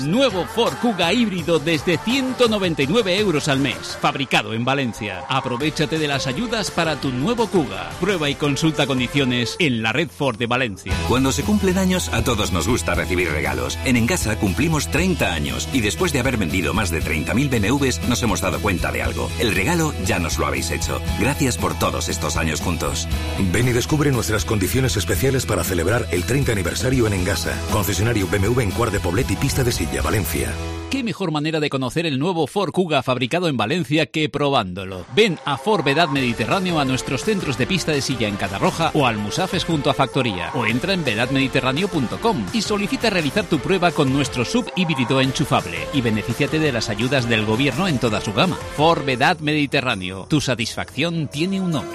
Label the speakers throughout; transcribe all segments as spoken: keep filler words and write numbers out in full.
Speaker 1: Nuevo Ford Kuga híbrido desde ciento noventa y nueve euros al mes. Fabricado en Valencia. Aprovéchate de las ayudas para tu nuevo Kuga. Prueba y consulta condiciones en la red Ford de Valencia.
Speaker 2: Cuando se cumplen años, a todos nos gusta recibir regalos. En Engasa cumplimos treinta años y después de haber vendido más de treinta mil B M Ws nos hemos dado cuenta de algo. El regalo ya nos lo habéis hecho. Gracias por todos estos años juntos.
Speaker 3: Ven y descubre nuestras condiciones especiales para celebrar el treinta aniversario en Engasa. Concesionario B M W en Cuart de Poblet y Pista de Silla, Valencia.
Speaker 1: ¿Qué mejor manera de conocer el nuevo Ford Kuga fabricado en Valencia que probándolo? Ven a Ford Vedad Mediterráneo a nuestros centros de Pista de Silla en Catarroja o al Musafes junto a Factoría, o entra en vedad mediterráneo punto com y solicita realizar tu prueba con nuestro sub híbrido enchufable y benefíciate de las ayudas del gobierno en toda su gama. Ford Vedad Mediterráneo. Tu satisfacción tiene un nombre.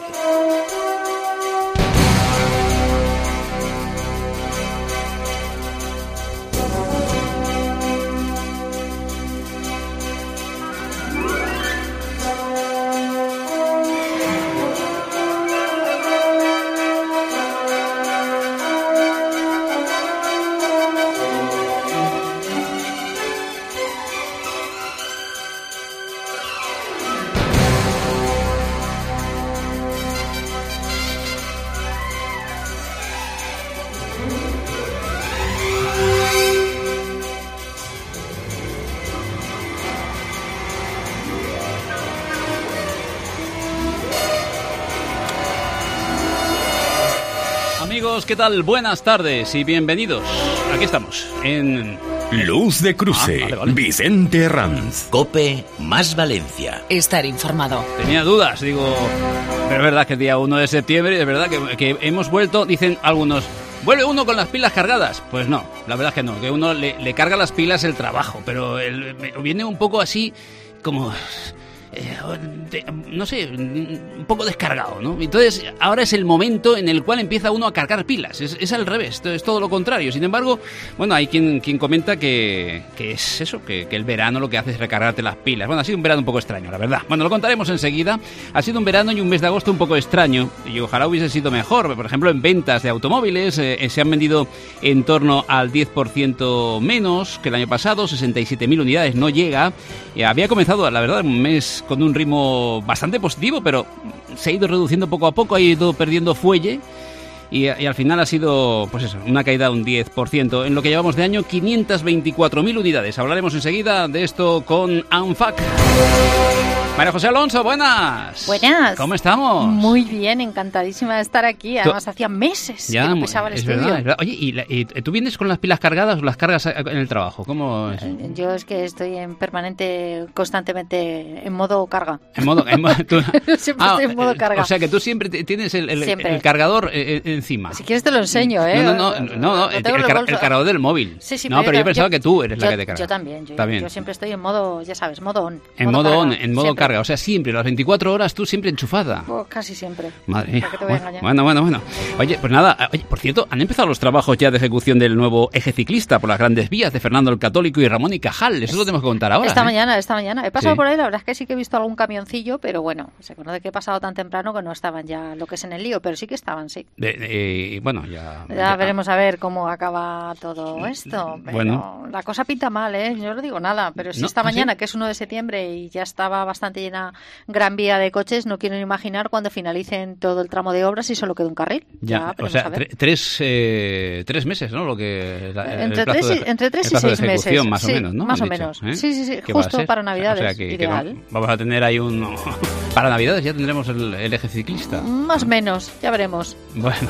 Speaker 1: ¿Qué tal? Buenas tardes y bienvenidos. Aquí estamos, en...
Speaker 4: Luz de Cruce, ah, vale, vale. Vicente Herranz.
Speaker 5: COPE más Valencia.
Speaker 6: Estar informado.
Speaker 1: Tenía dudas, digo... Pero es verdad que el día uno de septiembre, es verdad que, que hemos vuelto, dicen algunos... ¿Vuelve uno con las pilas cargadas? Pues no, la verdad es que no, que uno le, le carga las pilas el trabajo, pero el, viene un poco así como... Eh, de, no sé, un poco descargado, ¿no? Entonces ahora es el momento en el cual empieza uno a cargar pilas, es, es al revés, es todo lo contrario. Sin embargo, bueno, hay quien, quien comenta que, que es eso, que, que el verano lo que hace es recargarte las pilas. Bueno, ha sido un verano un poco extraño, la verdad. Bueno, lo contaremos enseguida. Ha sido un verano y un mes de agosto un poco extraño y ojalá hubiese sido mejor. Por ejemplo, en ventas de automóviles eh, se han vendido en torno al diez por ciento menos que el año pasado, sesenta y siete mil unidades, no llega. Y había comenzado, la verdad, un mes con un ritmo bastante positivo, pero se ha ido reduciendo poco a poco, ha ido perdiendo fuelle y, y al final ha sido, pues eso, una caída de un diez por ciento. En lo que llevamos de año, quinientas veinticuatro mil unidades. Hablaremos enseguida de esto con ANFAC. María José Alonso, buenas.
Speaker 7: Buenas.
Speaker 1: ¿Cómo estamos?
Speaker 7: Muy bien, encantadísima de estar aquí. Además, hacía meses ya, que no pisaba el
Speaker 1: es
Speaker 7: estudio.
Speaker 1: Verdad, es verdad. Oye, ¿y, la, ¿y tú vienes con las pilas cargadas o las cargas en el trabajo? ¿Cómo es?
Speaker 7: Yo es que estoy en permanente, constantemente en modo carga.
Speaker 1: En modo, en modo tú...
Speaker 7: Siempre ah, estoy en modo carga.
Speaker 1: O sea, que tú siempre tienes el, el, el cargador eh, encima.
Speaker 7: Si quieres te lo enseño, ¿eh?
Speaker 1: No, no, no, no, no el, el, car el cargador del móvil.
Speaker 7: Sí, sí,
Speaker 1: no, pero, pero yo, yo pensaba
Speaker 7: yo,
Speaker 1: que tú eres
Speaker 7: yo,
Speaker 1: la que te carga.
Speaker 7: Yo también. Yo,
Speaker 1: también.
Speaker 7: yo siempre estoy en modo, ya sabes, modo on.
Speaker 1: En modo, modo on, en modo siempre. Carga. O sea, siempre, las veinticuatro horas tú siempre enchufada.
Speaker 7: Oh, casi siempre.
Speaker 1: Madre mía. Bueno, bueno, bueno. Oye, pues nada, oye, por cierto, han empezado los trabajos ya de ejecución del nuevo eje ciclista por las grandes vías de Fernando el Católico y Ramón y Cajal. Eso es, lo tenemos que contar ahora.
Speaker 7: Esta
Speaker 1: ¿eh?
Speaker 7: mañana, esta mañana. He pasado
Speaker 1: sí.
Speaker 7: por ahí, la verdad es que sí que he visto algún camioncillo, pero bueno, se conoce que he pasado tan temprano que no estaban ya lo que es en el lío, pero sí que estaban, sí.
Speaker 1: De, de, bueno, ya,
Speaker 7: ya...
Speaker 1: Ya
Speaker 7: veremos a ver cómo acaba todo esto. Pero
Speaker 1: bueno.
Speaker 7: La cosa pinta mal, ¿eh? Yo no digo nada, pero si
Speaker 1: no,
Speaker 7: esta mañana,
Speaker 1: ¿sí?
Speaker 7: que es uno de septiembre y ya estaba bastante llena Gran Vía de coches, no quiero imaginar cuando finalicen todo el tramo de obras y solo quede un carril.
Speaker 1: Ya,
Speaker 7: ya
Speaker 1: o sea, tre tres, eh, tres meses, ¿no? Lo que la,
Speaker 7: entre,
Speaker 1: el plazo
Speaker 7: tres y,
Speaker 1: de,
Speaker 7: entre tres
Speaker 1: el plazo
Speaker 7: y seis
Speaker 1: de ejecución,
Speaker 7: meses.
Speaker 1: más
Speaker 7: sí,
Speaker 1: o menos, ¿no?
Speaker 7: Más
Speaker 1: Han
Speaker 7: o menos.
Speaker 1: dicho, ¿eh?
Speaker 7: Sí, sí, sí.
Speaker 1: ¿Qué
Speaker 7: Justo para Navidades.
Speaker 1: O sea, que,
Speaker 7: ideal.
Speaker 1: que no, vamos a tener ahí un... para Navidades ya tendremos el, el eje ciclista.
Speaker 7: Más o menos, ya veremos.
Speaker 1: Bueno...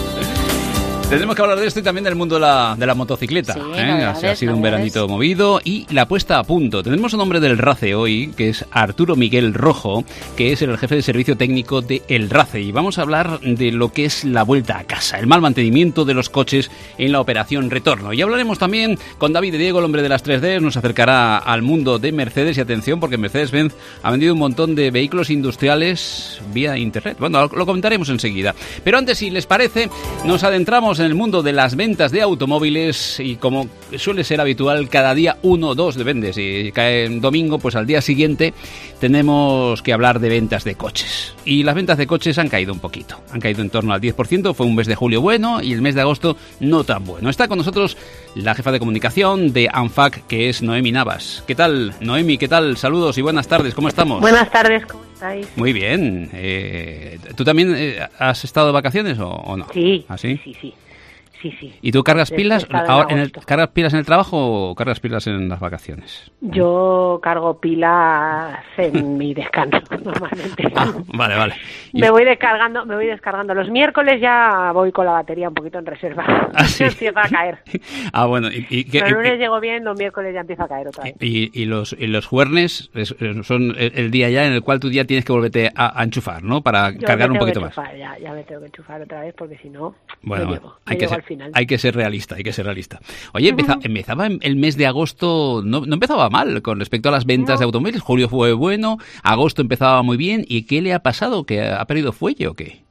Speaker 1: Tendremos que hablar de esto y también del mundo de la, de la motocicleta.
Speaker 7: Sí,
Speaker 1: ¿eh?
Speaker 7: novedades,
Speaker 1: ha sido un
Speaker 7: novedades.
Speaker 1: veranito movido y la puesta a punto. Tendremos un hombre del R A C E hoy, que es Arturo Miguel Rojo, que es el jefe de servicio técnico de el R A C E. Y vamos a hablar de lo que es la vuelta a casa, el mal mantenimiento de los coches en la operación retorno. Y hablaremos también con David Diego, el hombre de las tres D, nos acercará al mundo de Mercedes. Y atención, porque Mercedes-Benz ha vendido un montón de vehículos industriales vía internet. Bueno, lo comentaremos enseguida. Pero antes, si les parece, nos adentramos en el mundo de las ventas de automóviles y como suele ser habitual, cada día uno o dos depende. Si cae en domingo, pues al día siguiente tenemos que hablar de ventas de coches. Y las ventas de coches han caído un poquito. Han caído en torno al diez por ciento. Fue un mes de julio bueno y el mes de agosto no tan bueno. Está con nosotros la jefa de comunicación de ANFAC, que es Noemi Navas. ¿Qué tal, Noemi? ¿Qué tal? Saludos y buenas tardes. ¿Cómo estamos?
Speaker 6: Buenas tardes, ¿cómo estáis?
Speaker 1: Muy bien. Eh, ¿Tú también eh, has estado de vacaciones o, o no?
Speaker 6: Sí,
Speaker 1: ¿Ah, sí?
Speaker 6: sí, sí. Sí, sí.
Speaker 1: ¿Y tú cargas pilas
Speaker 6: en,
Speaker 1: ahora, en el, cargas pilas en el trabajo o cargas pilas en las vacaciones?
Speaker 6: Yo cargo pilas en mi descanso normalmente.
Speaker 1: Ah, vale, vale. Y...
Speaker 6: Me voy descargando, me voy descargando. Los miércoles ya voy con la batería un poquito en reserva.
Speaker 1: ¿Ah, sí?
Speaker 6: Empieza a caer.
Speaker 1: Ah, bueno. Y, y,
Speaker 6: los
Speaker 1: y,
Speaker 6: lunes
Speaker 1: y,
Speaker 6: llego bien, los miércoles ya empieza a caer otra vez.
Speaker 1: Y, y los y los jueves son el, el día ya en el cual tú ya tienes que volverte a, a enchufar, ¿no? Para
Speaker 6: Yo
Speaker 1: cargar un poquito
Speaker 6: que
Speaker 1: más.
Speaker 6: Enchufar, ya, ya me tengo que enchufar otra vez porque si no,
Speaker 1: bueno,
Speaker 6: no
Speaker 1: bueno,
Speaker 6: llego,
Speaker 1: hay,
Speaker 6: no
Speaker 1: que
Speaker 6: llego
Speaker 1: ser,
Speaker 6: al final.
Speaker 1: hay que ser realista. Hay que ser realista. Oye, empeza, empezaba el mes de agosto, no, no empezaba mal con respecto a las ventas no. de automóviles. Julio fue bueno, agosto empezaba muy bien. ¿Y qué le ha pasado? ¿Que ha perdido fuelle o qué?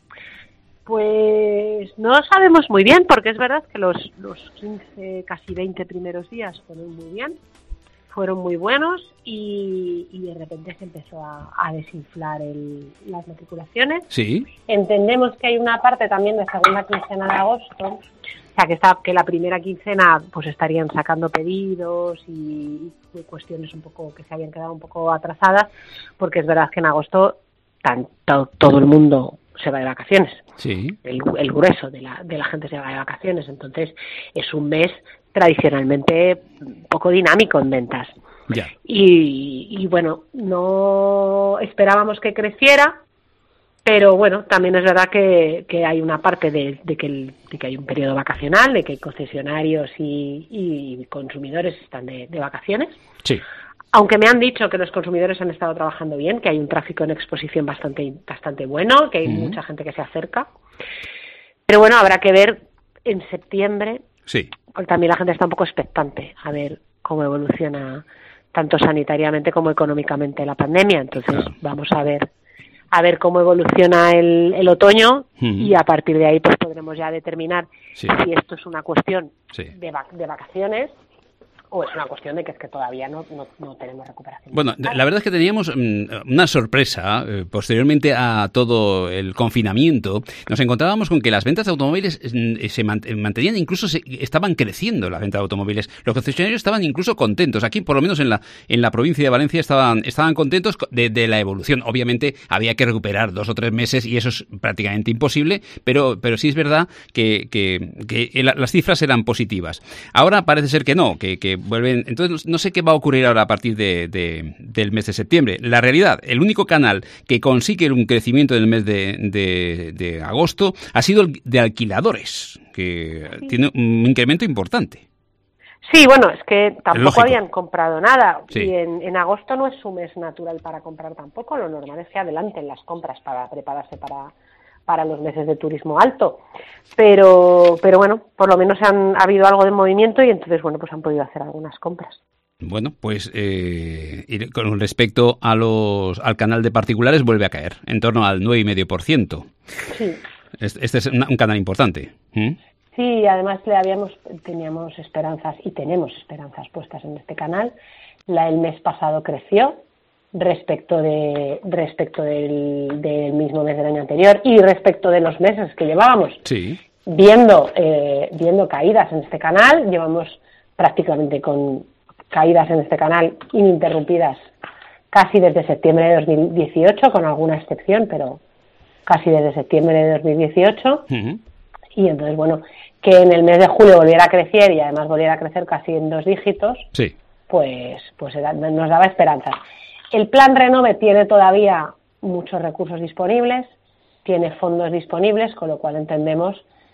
Speaker 6: Pues no sabemos muy bien, porque es verdad que los, los quince, casi veinte primeros días fueron muy bien, fueron muy buenos y, y de repente se empezó a, a desinflar el, las matriculaciones.
Speaker 1: Sí.
Speaker 6: Entendemos que hay una parte también de segunda quincena de agosto, o sea que está que la primera quincena pues estarían sacando pedidos y, y cuestiones un poco que se habían quedado un poco atrasadas, porque es verdad que en agosto tanto, todo el mundo se va de vacaciones.
Speaker 1: Sí.
Speaker 6: El, el grueso de la, de la gente se va de vacaciones, entonces es un mes tradicionalmente poco dinámico en ventas.
Speaker 1: Ya.
Speaker 6: Y, y bueno, no esperábamos que creciera, pero bueno, también es verdad que, que hay una parte de, de, que el, de que hay un periodo vacacional, de que concesionarios y, y consumidores están de, de vacaciones.
Speaker 1: Sí.
Speaker 6: Aunque me han dicho que los consumidores han estado trabajando bien, que hay un tráfico en exposición bastante bastante bueno, que hay uh-huh. mucha gente que se acerca. Pero bueno, habrá que ver en septiembre.
Speaker 1: Sí.
Speaker 6: También la gente está un poco expectante a ver cómo evoluciona tanto sanitariamente como económicamente la pandemia. Entonces claro. vamos a ver a ver cómo evoluciona el, el otoño uh-huh. y a partir de ahí pues podremos ya determinar sí. si esto es una cuestión sí. de, vac- de vacaciones o es una cuestión de que es que todavía no, no, no tenemos recuperación.
Speaker 1: Bueno, la verdad es que teníamos mmm, una sorpresa. Eh, posteriormente a todo el confinamiento, nos encontrábamos con que las ventas de automóviles eh, se mant- mantenían, incluso se, estaban creciendo las ventas de automóviles. Los concesionarios estaban incluso contentos. Aquí, por lo menos en la en la provincia de Valencia, estaban estaban contentos de, de la evolución. Obviamente, había que recuperar dos o tres meses y eso es prácticamente imposible, pero pero sí es verdad que, que, que las cifras eran positivas. Ahora parece ser que no, que, que vuelven. Entonces no sé qué va a ocurrir ahora a partir de, de, del mes de septiembre. La realidad, el único canal que consigue un crecimiento en el mes de, de, de agosto ha sido el de alquiladores, que sí. tiene un incremento importante.
Speaker 6: Sí, bueno, es que tampoco habían comprado nada
Speaker 1: sí.
Speaker 6: y en, en agosto no es su mes natural para comprar tampoco. Lo normal es que adelanten las compras para prepararse para para los meses de turismo alto, pero pero bueno, por lo menos han ha habido algo de movimiento y entonces bueno, pues han podido hacer algunas compras.
Speaker 1: Bueno, pues eh, con respecto a los al canal de particulares vuelve a caer, en torno al nueve coma cinco por ciento.
Speaker 6: Sí.
Speaker 1: Este, este es un, un canal importante. ¿Mm?
Speaker 6: Sí, además le habíamos teníamos esperanzas y tenemos esperanzas puestas en este canal. La el mes pasado creció respecto de respecto del, del mismo mes del año anterior y respecto de los meses que llevábamos
Speaker 1: sí.
Speaker 6: viendo eh, viendo caídas en este canal. Llevamos prácticamente con caídas en este canal ininterrumpidas casi desde septiembre de dos mil dieciocho, con alguna excepción, pero casi desde septiembre de dos mil dieciocho. Uh-huh. Y entonces, bueno, que en el mes de julio volviera a crecer y además volviera a crecer casi en dos dígitos,
Speaker 1: sí.
Speaker 6: pues pues era, nos daba esperanzas. El plan Renove tiene todavía muchos recursos disponibles, tiene fondos disponibles, con lo cual entendemos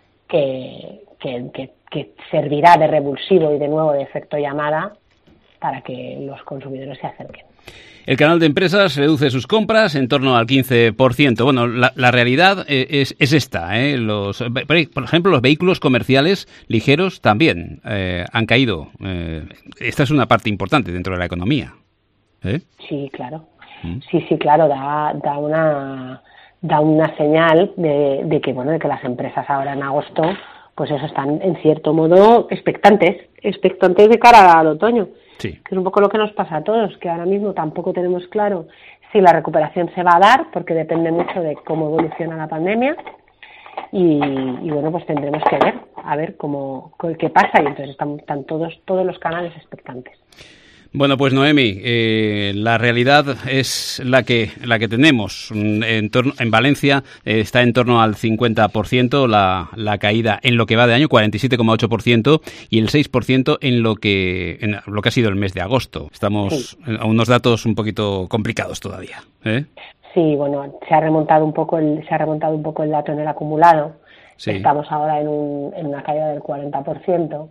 Speaker 6: que, que, que, que servirá de revulsivo y de nuevo de efecto llamada para que los consumidores se acerquen.
Speaker 1: El canal de empresas reduce sus compras en torno al quince por ciento. Bueno, la, la realidad es, es esta, ¿eh? Los, por ejemplo, los vehículos comerciales ligeros también eh, han caído. Eh, esta es una parte importante dentro de la economía. ¿Eh?
Speaker 6: Sí, claro. ¿Mm? Sí, sí, claro, da, da una da una señal de, de que bueno, de que las empresas ahora en agosto pues eso, están en cierto modo expectantes, expectantes de cara al otoño.
Speaker 1: Sí.
Speaker 6: Que es un poco lo que nos pasa a todos, que ahora mismo tampoco tenemos claro si la recuperación se va a dar, porque depende mucho de cómo evoluciona la pandemia, y, y bueno, pues tendremos que ver, a ver cómo, qué pasa, y entonces están, están todos, todos los canales expectantes.
Speaker 1: Bueno, pues Noemi, eh, la realidad es la que la que tenemos. En, torno, en Valencia eh, está en torno al cincuenta por ciento la, la caída en lo que va de año, cuarenta y siete coma ocho por ciento, y el seis por ciento en lo que en lo que ha sido el mes de agosto. Estamos sí. a unos datos un poquito complicados todavía, ¿eh?
Speaker 6: Sí, bueno, se ha remontado un poco el se ha remontado un poco el dato en el acumulado. Sí. Estamos ahora en, un, en una caída del cuarenta por ciento.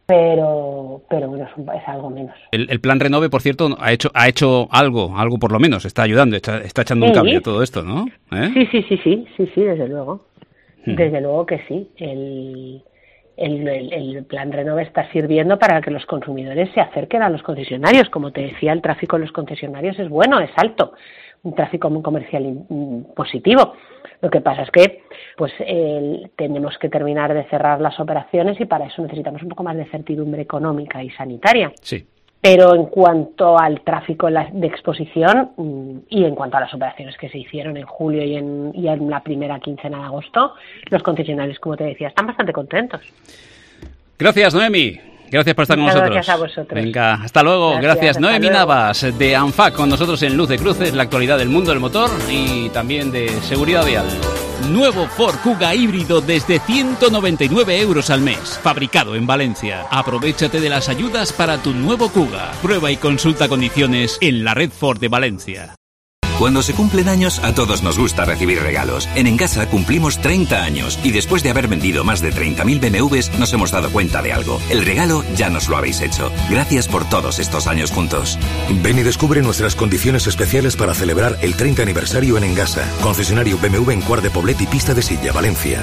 Speaker 6: Pero, pero bueno, es, un, es algo menos.
Speaker 1: El, el plan Renove, por cierto, ha hecho ha hecho algo, algo por lo menos, está ayudando, está, está echando sí. un cambio a todo esto, ¿no? ¿Eh?
Speaker 6: Sí, sí, sí, sí, sí, sí, desde luego. Hmm. Desde luego que sí. El, el, el, el plan Renove está sirviendo para que los consumidores se acerquen a los concesionarios. Como te decía, el tráfico en los concesionarios es bueno, es alto. Un tráfico comercial in, positivo. Lo que pasa es que pues eh, tenemos que terminar de cerrar las operaciones y para eso necesitamos un poco más de certidumbre económica y sanitaria.
Speaker 1: Sí.
Speaker 6: Pero en cuanto al tráfico de exposición y en cuanto a las operaciones que se hicieron en julio y en, y en la primera quincena de agosto, los concesionarios, como te decía, están bastante contentos.
Speaker 1: Gracias, Noemi. Gracias por estar con
Speaker 6: Muchas
Speaker 1: nosotros.
Speaker 6: Gracias a vosotros.
Speaker 1: Venga, hasta luego. Gracias, gracias. Noemi
Speaker 6: luego.
Speaker 1: Navas de ANFAC con nosotros en Luz de Cruces, la actualidad del mundo del motor y también de seguridad vial.
Speaker 5: Nuevo Ford Kuga híbrido desde ciento noventa y nueve euros al mes, fabricado en Valencia. Aprovéchate de las ayudas para tu nuevo Kuga. Prueba y consulta condiciones en la red Ford de Valencia.
Speaker 2: Cuando se cumplen años, a todos nos gusta recibir regalos. En Engasa cumplimos treinta años y después de haber vendido más de treinta mil B M Ws nos hemos dado cuenta de algo. El regalo ya nos lo habéis hecho. Gracias por todos estos años juntos.
Speaker 3: Ven y descubre nuestras condiciones especiales para celebrar el treinta aniversario en Engasa. Concesionario B M W en Cuart de Poblet y Pista de Silla, Valencia.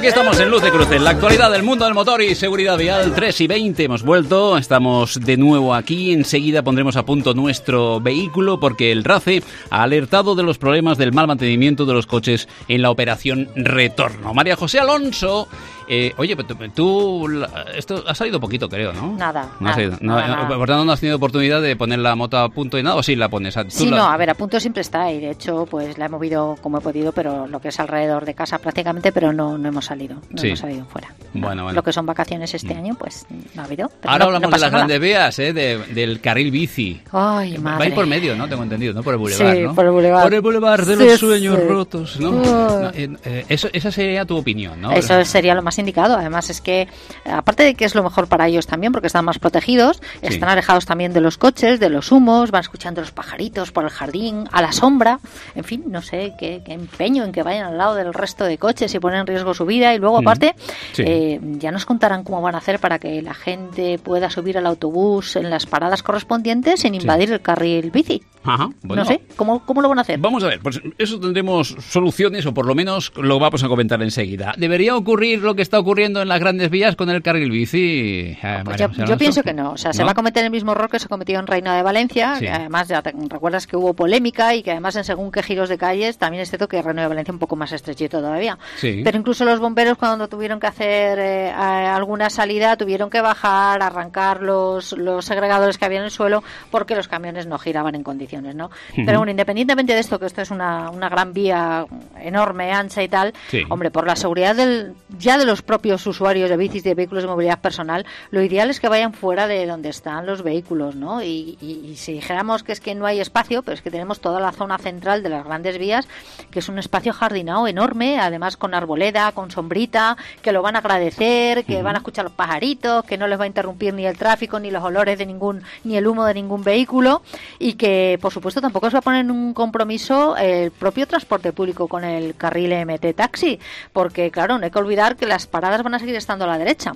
Speaker 1: Aquí estamos en Luz de Cruce, en la actualidad del mundo del motor y seguridad vial. Tres y veinte hemos vuelto, estamos de nuevo aquí. Enseguida pondremos a punto nuestro vehículo porque el RACE ha alertado de los problemas del mal mantenimiento de los coches en la operación retorno. María José Alonso, eh, oye, tú, tú esto ha salido poquito, creo, ¿no?
Speaker 7: Nada,
Speaker 1: no ha salido,
Speaker 7: nada,
Speaker 1: no,
Speaker 7: nada.
Speaker 1: Por tanto, no has tenido oportunidad de poner la moto a punto y nada, ¿o sí la pones? ¿Tú
Speaker 7: sí,
Speaker 1: la...
Speaker 7: no, a ver, a punto siempre está y de hecho pues la he movido como he podido, pero lo que es alrededor de casa prácticamente, pero no, no hemos salido, no
Speaker 1: sí.
Speaker 7: hemos salido fuera.
Speaker 1: Bueno,
Speaker 7: no.
Speaker 1: bueno.
Speaker 7: Lo que son vacaciones este mm. año, pues no ha habido.
Speaker 1: Ahora
Speaker 7: no,
Speaker 1: hablamos
Speaker 7: no
Speaker 1: de las
Speaker 7: nada.
Speaker 1: grandes vías, ¿eh? De, del carril bici.
Speaker 7: Ay, madre.
Speaker 1: Va a ir por medio, ¿no? Tengo entendido, ¿no? Por el bulevar,
Speaker 7: sí,
Speaker 1: ¿no?
Speaker 7: por el bulevar.
Speaker 1: Por el bulevar de
Speaker 7: sí,
Speaker 1: los sueños
Speaker 7: sí.
Speaker 1: rotos, ¿no?
Speaker 7: Oh.
Speaker 1: no eh, eh, eso, esa sería tu opinión, ¿no?
Speaker 7: Eso sería lo más indicado. Además es que, aparte de que es lo mejor para ellos también, porque están más protegidos, sí. están alejados también de los coches, de los humos, van escuchando los pajaritos por el jardín, a la sombra, en fin, no sé qué, qué empeño en que vayan al lado del resto de coches y ponen en riesgo su vida. Y luego, aparte, sí. eh, ya nos contarán cómo van a hacer para que la gente pueda subir al autobús en las paradas correspondientes sin invadir sí. el carril bici.
Speaker 1: Ajá, bueno.
Speaker 7: No sé, ¿cómo, ¿cómo lo van a hacer?
Speaker 1: Vamos a ver, pues eso tendremos soluciones o por lo menos lo vamos a comentar enseguida. ¿Debería ocurrir lo que está ocurriendo en las grandes vías con el carril bici? Eh,
Speaker 7: pues yo, yo pienso que no, o sea, ¿no? Se va a cometer el mismo error que se cometió en Reino de Valencia, sí. que además ya te recuerdas que hubo polémica y que además en según qué giros de calles, también es cierto que Reino de Valencia un poco más estrechito todavía. Sí. Pero incluso los bomberos cuando tuvieron que hacer eh, alguna salida tuvieron que bajar, arrancar los, los segregadores que había en el suelo porque los camiones no giraban en condiciones. ¿No? Uh-huh. Pero bueno, independientemente de esto, que esto es una, una gran vía enorme, ancha y tal, sí. hombre, por la seguridad del, ya de los propios usuarios de bicis, de vehículos de movilidad personal, lo ideal es que vayan fuera de donde están los vehículos, ¿no? Y, y, y si dijéramos que es que no hay espacio, pero es que tenemos toda la zona central de las grandes vías, que es un espacio jardinado enorme, además con arboleda, con sombrita, que lo van a agradecer, que uh-huh. van a escuchar los pajaritos, que no les va a interrumpir ni el tráfico, ni los olores de ningún, ni el humo de ningún vehículo, y que por supuesto tampoco se va a poner en un compromiso el propio transporte público con el carril M T Taxi, porque claro, no hay que olvidar que las paradas van a seguir estando a la derecha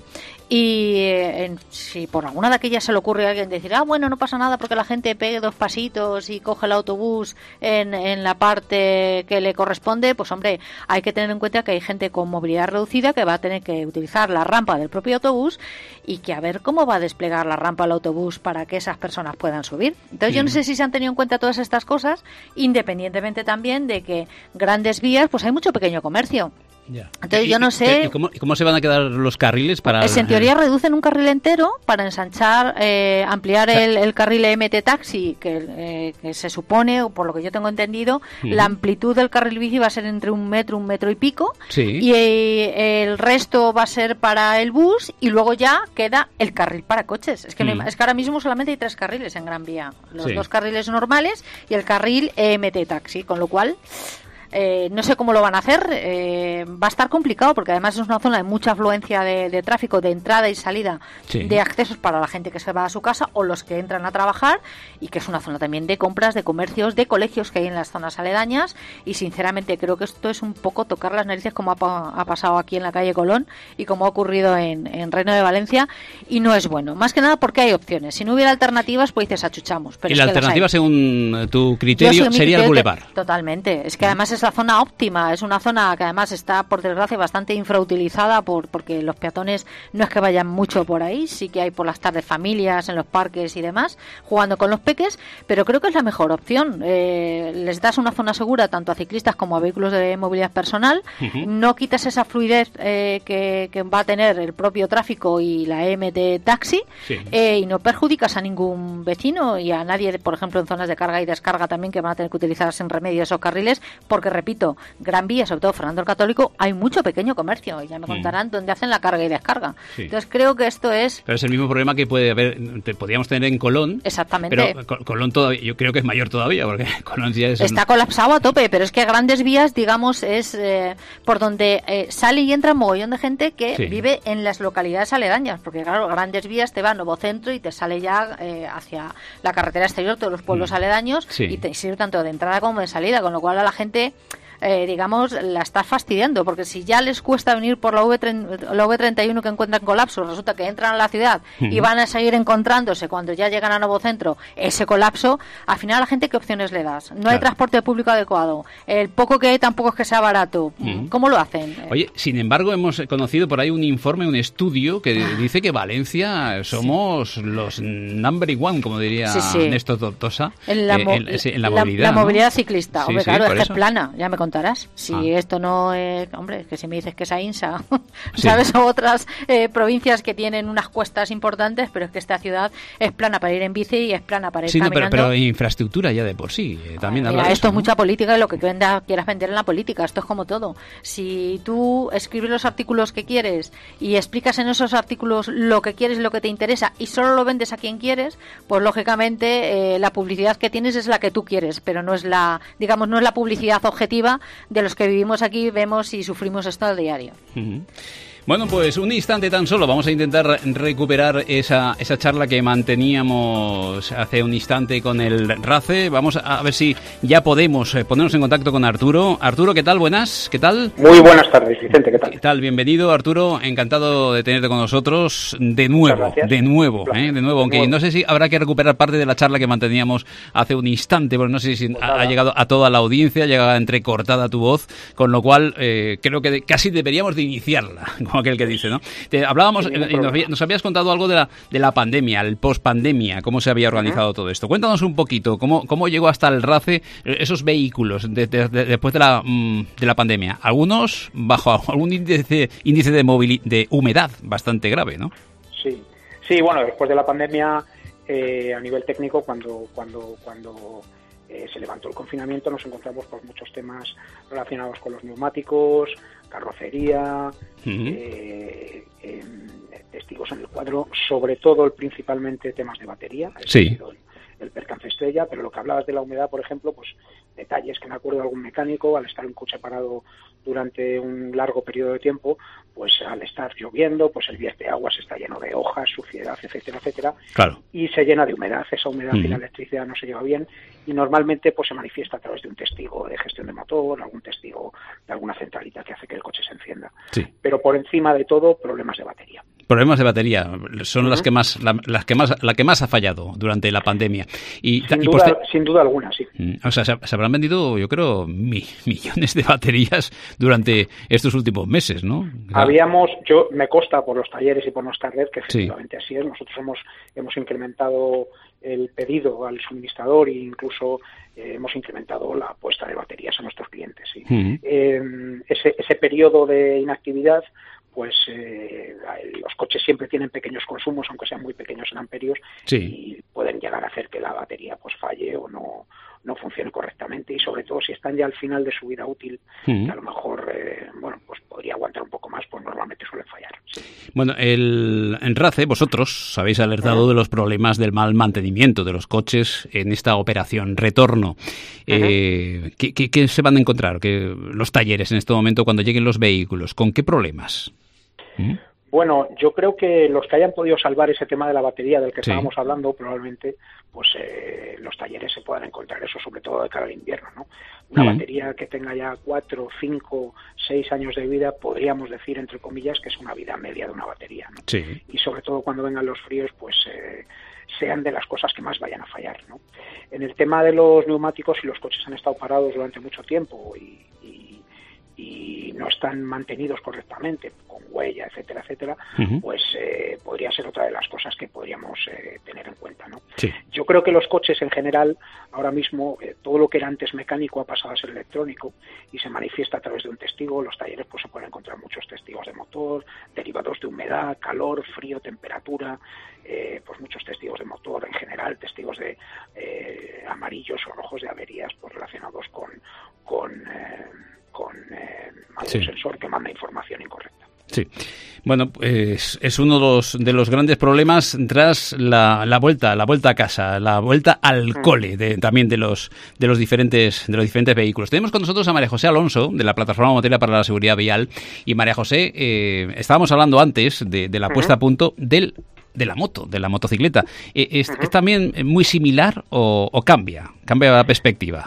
Speaker 7: y eh, en, si por alguna de aquellas se le ocurre a alguien decir, ah bueno, no pasa nada porque la gente pegue dos pasitos y coge el autobús en, en la parte que le corresponde, pues hombre, hay que tener en cuenta que hay gente con movilidad reducida que va a tener que utilizar la rampa del propio autobús y que a ver cómo va a desplegar la rampa del autobús para que esas personas puedan subir. Entonces sí. yo no sé si se han tenido en cuenta todas estas cosas, independientemente también de que grandes vías, pues hay mucho pequeño comercio.
Speaker 1: Ya.
Speaker 7: Entonces
Speaker 1: ¿Y,
Speaker 7: yo no sé...
Speaker 1: ¿y cómo, ¿Cómo se van a quedar los carriles para...?
Speaker 7: Pues en teoría reducen un carril entero para ensanchar, eh, ampliar o sea, el, el carril M T Taxi, que, eh, que se supone, o por lo que yo tengo entendido, uh-huh. la amplitud del carril bici va a ser entre un metro, un metro y pico,
Speaker 1: sí.
Speaker 7: y eh, el resto va a ser para el bus, y luego ya queda el carril para coches. Es que, uh-huh. no hay, es que ahora mismo solamente hay tres carriles en Gran Vía. Los sí. dos carriles normales y el carril M T Taxi, con lo cual... Eh, no sé cómo lo van a hacer, eh, va a estar complicado porque además es una zona de mucha afluencia de, de tráfico, de entrada y salida sí. de accesos para la gente que se va a su casa o los que entran a trabajar, y que es una zona también de compras, de comercios, de colegios que hay en las zonas aledañas, y sinceramente creo que esto es un poco tocar las narices como ha, ha pasado aquí en la calle Colón y como ha ocurrido en, en Reino de Valencia, y no es bueno, más que nada porque hay opciones. Si no hubiera alternativas, pues dices achuchamos. Pero
Speaker 1: y
Speaker 7: es
Speaker 1: la
Speaker 7: que
Speaker 1: alternativa, según tu criterio, sería
Speaker 7: criterio
Speaker 1: el bulevar.
Speaker 7: Que, totalmente, es que además es la zona óptima, es una zona que además está, por desgracia, bastante infrautilizada por, porque los peatones no es que vayan mucho por ahí, sí que hay por las tardes familias en los parques y demás, jugando con los peques, pero creo que es la mejor opción. Eh, les das una zona segura tanto a ciclistas como a vehículos de movilidad personal, uh-huh. no quitas esa fluidez eh, que, que va a tener el propio tráfico y la M T Taxi, sí. eh, y no perjudicas a ningún vecino y a nadie, por ejemplo, en zonas de carga y descarga también, que van a tener que utilizar sin remedio esos carriles, porque repito, Gran Vía, sobre todo Fernando el Católico, hay mucho pequeño comercio, y ya me contarán mm. dónde hacen la carga y descarga. Sí. Entonces creo que esto es...
Speaker 1: Pero es el mismo problema que puede haber, te, podríamos tener en Colón.
Speaker 7: Exactamente.
Speaker 1: Pero Colón todavía, yo creo que es mayor todavía, porque Colón ya es...
Speaker 7: Está un... colapsado a tope, pero es que Grandes Vías, digamos, es eh, por donde eh, sale y entra un mogollón de gente que sí. vive en las localidades aledañas, porque claro, Grandes Vías te va a Nuevo Centro y te sale ya eh, hacia la carretera exterior, todos los pueblos mm. aledaños, sí. y te sirve tanto de entrada como de salida, con lo cual a la gente... eh, digamos, la estás fastidiando, porque si ya les cuesta venir por la V treinta y uno que encuentran colapso, resulta que entran a la ciudad uh-huh. y van a seguir encontrándose cuando ya llegan a Nuevo Centro ese colapso, al final a la gente, ¿qué opciones le das? No claro. hay transporte público adecuado, el poco que hay tampoco es que sea barato. Uh-huh. ¿Cómo lo hacen?
Speaker 1: Oye, sin embargo, hemos conocido por ahí un informe, un estudio que ah. dice que Valencia somos sí. los number one, como diría sí, sí. Néstor Tortosa,
Speaker 7: en la, mo-
Speaker 1: eh, en, en la movilidad. La,
Speaker 7: la movilidad
Speaker 1: ¿no?
Speaker 7: ciclista.
Speaker 1: Sí,
Speaker 7: hombre,
Speaker 1: sí,
Speaker 7: claro, es que
Speaker 1: eso.
Speaker 7: es plana, ya me contarás. Si
Speaker 1: ah.
Speaker 7: esto no es... Hombre, que si me dices que es Ainsa, ¿sabes? Sí. O otras eh, provincias que tienen unas cuestas importantes, pero es que esta ciudad es plana para ir en bici y es plana para ir
Speaker 1: sí,
Speaker 7: caminando.
Speaker 1: No, pero, pero infraestructura ya de por sí. Eh, también
Speaker 7: Mira,
Speaker 1: habla de
Speaker 7: esto
Speaker 1: eso,
Speaker 7: es
Speaker 1: ¿no?
Speaker 7: mucha política y lo que venda, quieras vender en la política. Esto es como todo. Si tú escribes los artículos que quieres y explicas en esos artículos lo que quieres y lo que te interesa y solo lo vendes a quien quieres, pues lógicamente eh, la publicidad que tienes es la que tú quieres, pero no es la, digamos, no es la publicidad objetiva de los que vivimos aquí, vemos y sufrimos esto al diario.
Speaker 1: Uh-huh. Bueno, pues un instante tan solo. Vamos a intentar recuperar esa, esa charla que manteníamos hace un instante con el RACE. Vamos a ver si ya podemos ponernos en contacto con Arturo. Arturo, ¿qué tal? Buenas, ¿qué tal?
Speaker 8: Muy buenas tardes, Vicente, ¿qué tal?
Speaker 1: ¿Qué tal? Bienvenido, Arturo. Encantado de tenerte con nosotros de nuevo, de nuevo, ¿eh? de nuevo. Aunque no sé si habrá que recuperar parte de la charla que manteníamos hace un instante, porque no sé si pues ha, ha llegado a toda la audiencia, ha llegado entrecortada tu voz, con lo cual eh, creo que de, casi deberíamos de iniciarla. Aquel que dice, ¿no? Te hablábamos, eh, nos, nos habías contado algo de la de la pandemia, el post-pandemia, cómo se había organizado uh-huh. todo esto. Cuéntanos un poquito, cómo cómo llegó hasta el RACE esos vehículos de, de, de, después de la de la pandemia. Algunos bajo algún índice índice de movili- de humedad bastante grave, ¿no?
Speaker 8: Sí, sí, bueno, después de la pandemia, eh, a nivel técnico, cuando cuando cuando eh, se levantó el confinamiento, nos encontramos con muchos temas relacionados con los neumáticos, carrocería, uh-huh. eh, eh, testigos en el cuadro, sobre todo el, principalmente temas de batería,
Speaker 1: sí.
Speaker 8: el, el percance estrella, pero lo que hablabas de la humedad, por ejemplo, pues detalles que me acuerdo de algún mecánico, al estar un coche parado durante un largo periodo de tiempo, pues al estar lloviendo, pues el viés de aguas está lleno de hojas, suciedad, etcétera, etcétera,
Speaker 1: claro.
Speaker 8: y se llena de humedad. Esa humedad
Speaker 1: uh-huh.
Speaker 8: y la electricidad no se lleva bien, y normalmente pues se manifiesta a través de un testigo de gestión de motor, algún testigo de alguna centralita que hace que el coche se encienda.
Speaker 1: Sí.
Speaker 8: Pero por encima de todo, problemas de batería.
Speaker 1: Problemas de batería son uh-huh. las que más la, las que más la que más ha fallado durante la pandemia y
Speaker 8: sin,
Speaker 1: y
Speaker 8: duda,
Speaker 1: poster...
Speaker 8: sin duda alguna, sí.
Speaker 1: O sea, se, se habrán vendido, yo creo, mi, millones de baterías durante estos últimos meses, ¿no?
Speaker 8: Habíamos, yo me consta por los talleres y por nuestra red que efectivamente sí. así es. Nosotros hemos hemos incrementado el pedido al suministrador e incluso eh, hemos incrementado la puesta de baterías a nuestros clientes. ¿sí? Uh-huh. Eh, ese, ese periodo de inactividad, pues eh, los coches siempre tienen pequeños consumos, aunque sean muy pequeños en amperios,
Speaker 1: sí.
Speaker 8: y pueden llegar a hacer que la batería pues falle o no no funcione correctamente, y sobre todo si están ya al final de su vida útil, uh-huh. que a lo mejor eh, bueno pues podría aguantar un poco más, pues normalmente suelen fallar. Sí.
Speaker 1: Bueno, el en RACE vosotros habéis alertado uh-huh. de los problemas del mal mantenimiento de los coches en esta operación retorno. Uh-huh. Eh, ¿qué, qué, ¿Qué se van a encontrar que los talleres en este momento cuando lleguen los vehículos? ¿Con qué problemas? ¿Mm?
Speaker 8: Bueno, yo creo que los que hayan podido salvar ese tema de la batería del que
Speaker 1: sí.
Speaker 8: estábamos hablando, probablemente pues eh, los talleres se puedan encontrar eso, sobre todo de cara al invierno, ¿no? Una mm. batería que tenga ya cuatro, cinco, seis años de vida, podríamos decir, entre comillas, que es una vida media de una batería, ¿no?
Speaker 1: Sí.
Speaker 8: Y sobre todo cuando vengan los fríos, pues eh, sean de las cosas que más vayan a fallar, ¿no? En el tema de los neumáticos, si los coches han estado parados durante mucho tiempo y, y y no están mantenidos correctamente, con huella, etcétera, etcétera, uh-huh. pues eh, podría ser otra de las cosas que podríamos eh, tener en cuenta, ¿no?
Speaker 1: Sí.
Speaker 8: Yo creo que los coches en general, ahora mismo, eh, todo lo que era antes mecánico ha pasado a ser electrónico y se manifiesta a través de un testigo. Los talleres pues se pueden encontrar muchos testigos de motor, derivados de humedad, calor, frío, temperatura, eh, pues muchos testigos de motor en general, testigos de eh, amarillos o rojos de averías pues relacionados con... con eh, con eh, algún sí. sensor que manda información incorrecta.
Speaker 1: Sí. Bueno, pues es uno de los, de los grandes problemas tras la, la vuelta, la vuelta a casa, la vuelta al mm. cole de, también de los de los diferentes de los diferentes vehículos. Tenemos con nosotros a María José Alonso de la Plataforma Motera para la Seguridad Vial, y María José, eh, estábamos hablando antes de, de la puesta uh-huh. a punto del de la moto, de la motocicleta. ¿Es, uh-huh. ¿es también muy similar o, o cambia? ¿Cambia la perspectiva?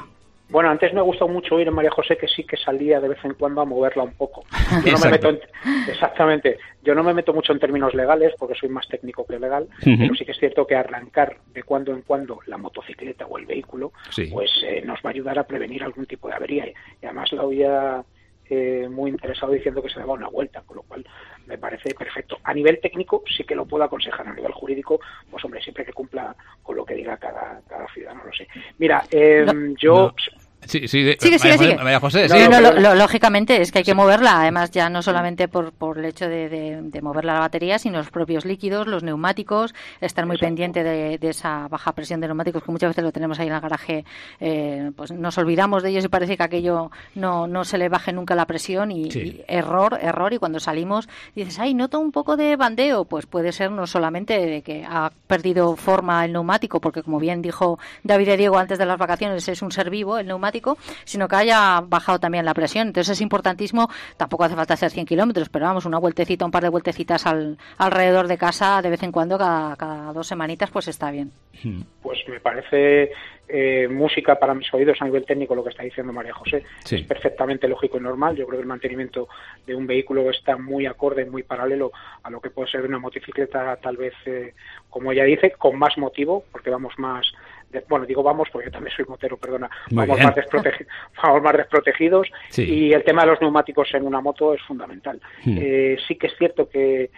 Speaker 8: Bueno, antes me ha gustado mucho oír a María José que sí que salía de vez en cuando a moverla un poco. Yo no me meto en, exactamente, yo no me meto mucho en términos legales porque soy más técnico que legal, uh-huh. pero sí que es cierto que arrancar de cuando en cuando la motocicleta o el vehículo, sí. pues eh, nos va a ayudar a prevenir algún tipo de avería. Y además la oía eh, muy interesado diciendo que se daba una vuelta, con lo cual me parece perfecto. A nivel técnico sí que lo puedo aconsejar, a nivel jurídico, pues hombre, siempre que cumpla con lo que diga cada, cada ciudadano, lo sé. Mira, eh, no, yo...
Speaker 1: No. Sí, sí, de,
Speaker 7: sigue, sigue, sigue.
Speaker 1: María José,
Speaker 7: no, sí. no, lo, lo, lógicamente es que hay que moverla, además ya no solamente por, por el hecho de, de, de moverla la batería, sino los propios líquidos, los neumáticos, estar muy Exacto. pendiente de, de esa baja presión de neumáticos que muchas veces lo tenemos ahí en el garaje, eh, pues nos olvidamos de ellos y parece que aquello no, no se le baje nunca la presión y, sí. y error, error, y cuando salimos dices, ay, noto un poco de bandeo, pues puede ser no solamente de que ha perdido forma el neumático, porque como bien dijo David de Diego antes de las vacaciones, es un ser vivo el neumático, sino que haya bajado también la presión. Entonces es importantísimo, tampoco hace falta hacer cien kilómetros, pero vamos, una vueltecita, un par de vueltecitas al, alrededor de casa de vez en cuando, cada, cada dos semanitas, pues está bien.
Speaker 8: Pues me parece eh, música para mis oídos a nivel técnico lo que está diciendo María José. Sí. Es perfectamente lógico y normal. Yo creo que el mantenimiento de un vehículo está muy acorde, muy paralelo a lo que puede ser una motocicleta, tal vez, eh, como ella dice, con más motivo, porque vamos más... De, bueno, digo vamos porque yo también soy motero, perdona, vamos más, desprotegi- vamos más desprotegidos sí. y el tema de los neumáticos en una moto es fundamental. Hmm. Eh, sí que es cierto que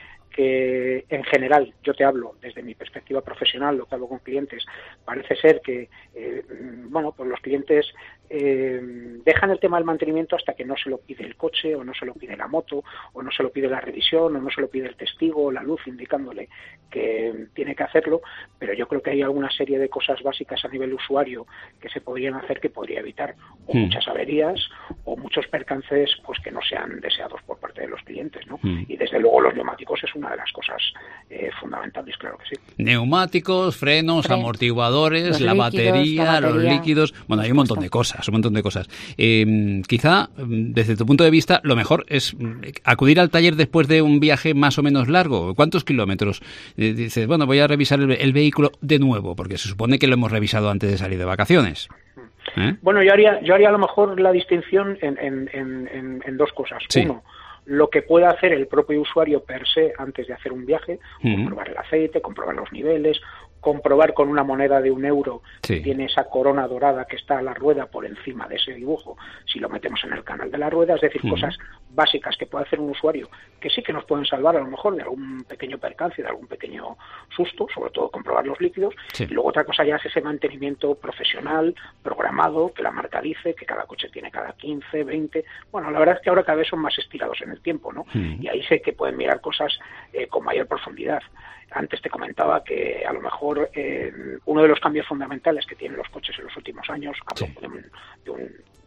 Speaker 8: que en general, yo te hablo desde mi perspectiva profesional, lo que hablo con clientes, parece ser que, eh, bueno, pues los clientes eh, dejan el tema del mantenimiento hasta que no se lo pide el coche, o no se lo pide la moto, o no se lo pide la revisión, o no se lo pide el testigo, o la luz indicándole que tiene que hacerlo, pero yo creo que hay alguna serie de cosas básicas a nivel usuario que se podrían hacer que podría evitar o mm. muchas averías, o muchos percances pues que no sean deseados por parte de los clientes, ¿no? Mm. Y desde luego los neumáticos es una de las cosas eh, fundamentales, claro que sí.
Speaker 1: Neumáticos, frenos, Fren. amortiguadores,
Speaker 7: los
Speaker 1: la,
Speaker 7: líquidos,
Speaker 1: batería,
Speaker 7: la batería,
Speaker 1: los líquidos... Bueno, hay un montón de cosas, un montón de cosas. Eh, quizá, desde tu punto de vista, lo mejor es acudir al taller después de un viaje más o menos largo. ¿Cuántos kilómetros? Eh, dices, bueno, voy a revisar el, el vehículo de nuevo, porque se supone que lo hemos revisado antes de salir de vacaciones.
Speaker 8: ¿Eh? Bueno, yo haría, yo haría a lo mejor la distinción en, en, en, en dos cosas. Sí. Uno, lo que pueda hacer el propio usuario per se antes de hacer un viaje, uh-huh. comprobar el aceite, comprobar los niveles, comprobar con una moneda de un euro sí. que tiene esa corona dorada que está a la rueda por encima de ese dibujo, si lo metemos en el canal de la rueda, es decir, uh-huh. cosas básicas que puede hacer un usuario que sí que nos pueden salvar a lo mejor de algún pequeño percance, de algún pequeño susto, sobre todo comprobar los líquidos, sí. y luego otra cosa ya es ese mantenimiento profesional, programado, que la marca dice, que cada coche tiene cada quince, veinte, bueno, la verdad es que ahora cada vez son más estirados en el tiempo, ¿no? Uh-huh. Y ahí sé que pueden mirar cosas eh, con mayor profundidad. Antes te comentaba que a lo mejor eh, uno de los cambios fundamentales que tienen los coches en los últimos años, hablo sí. de, un, de, un,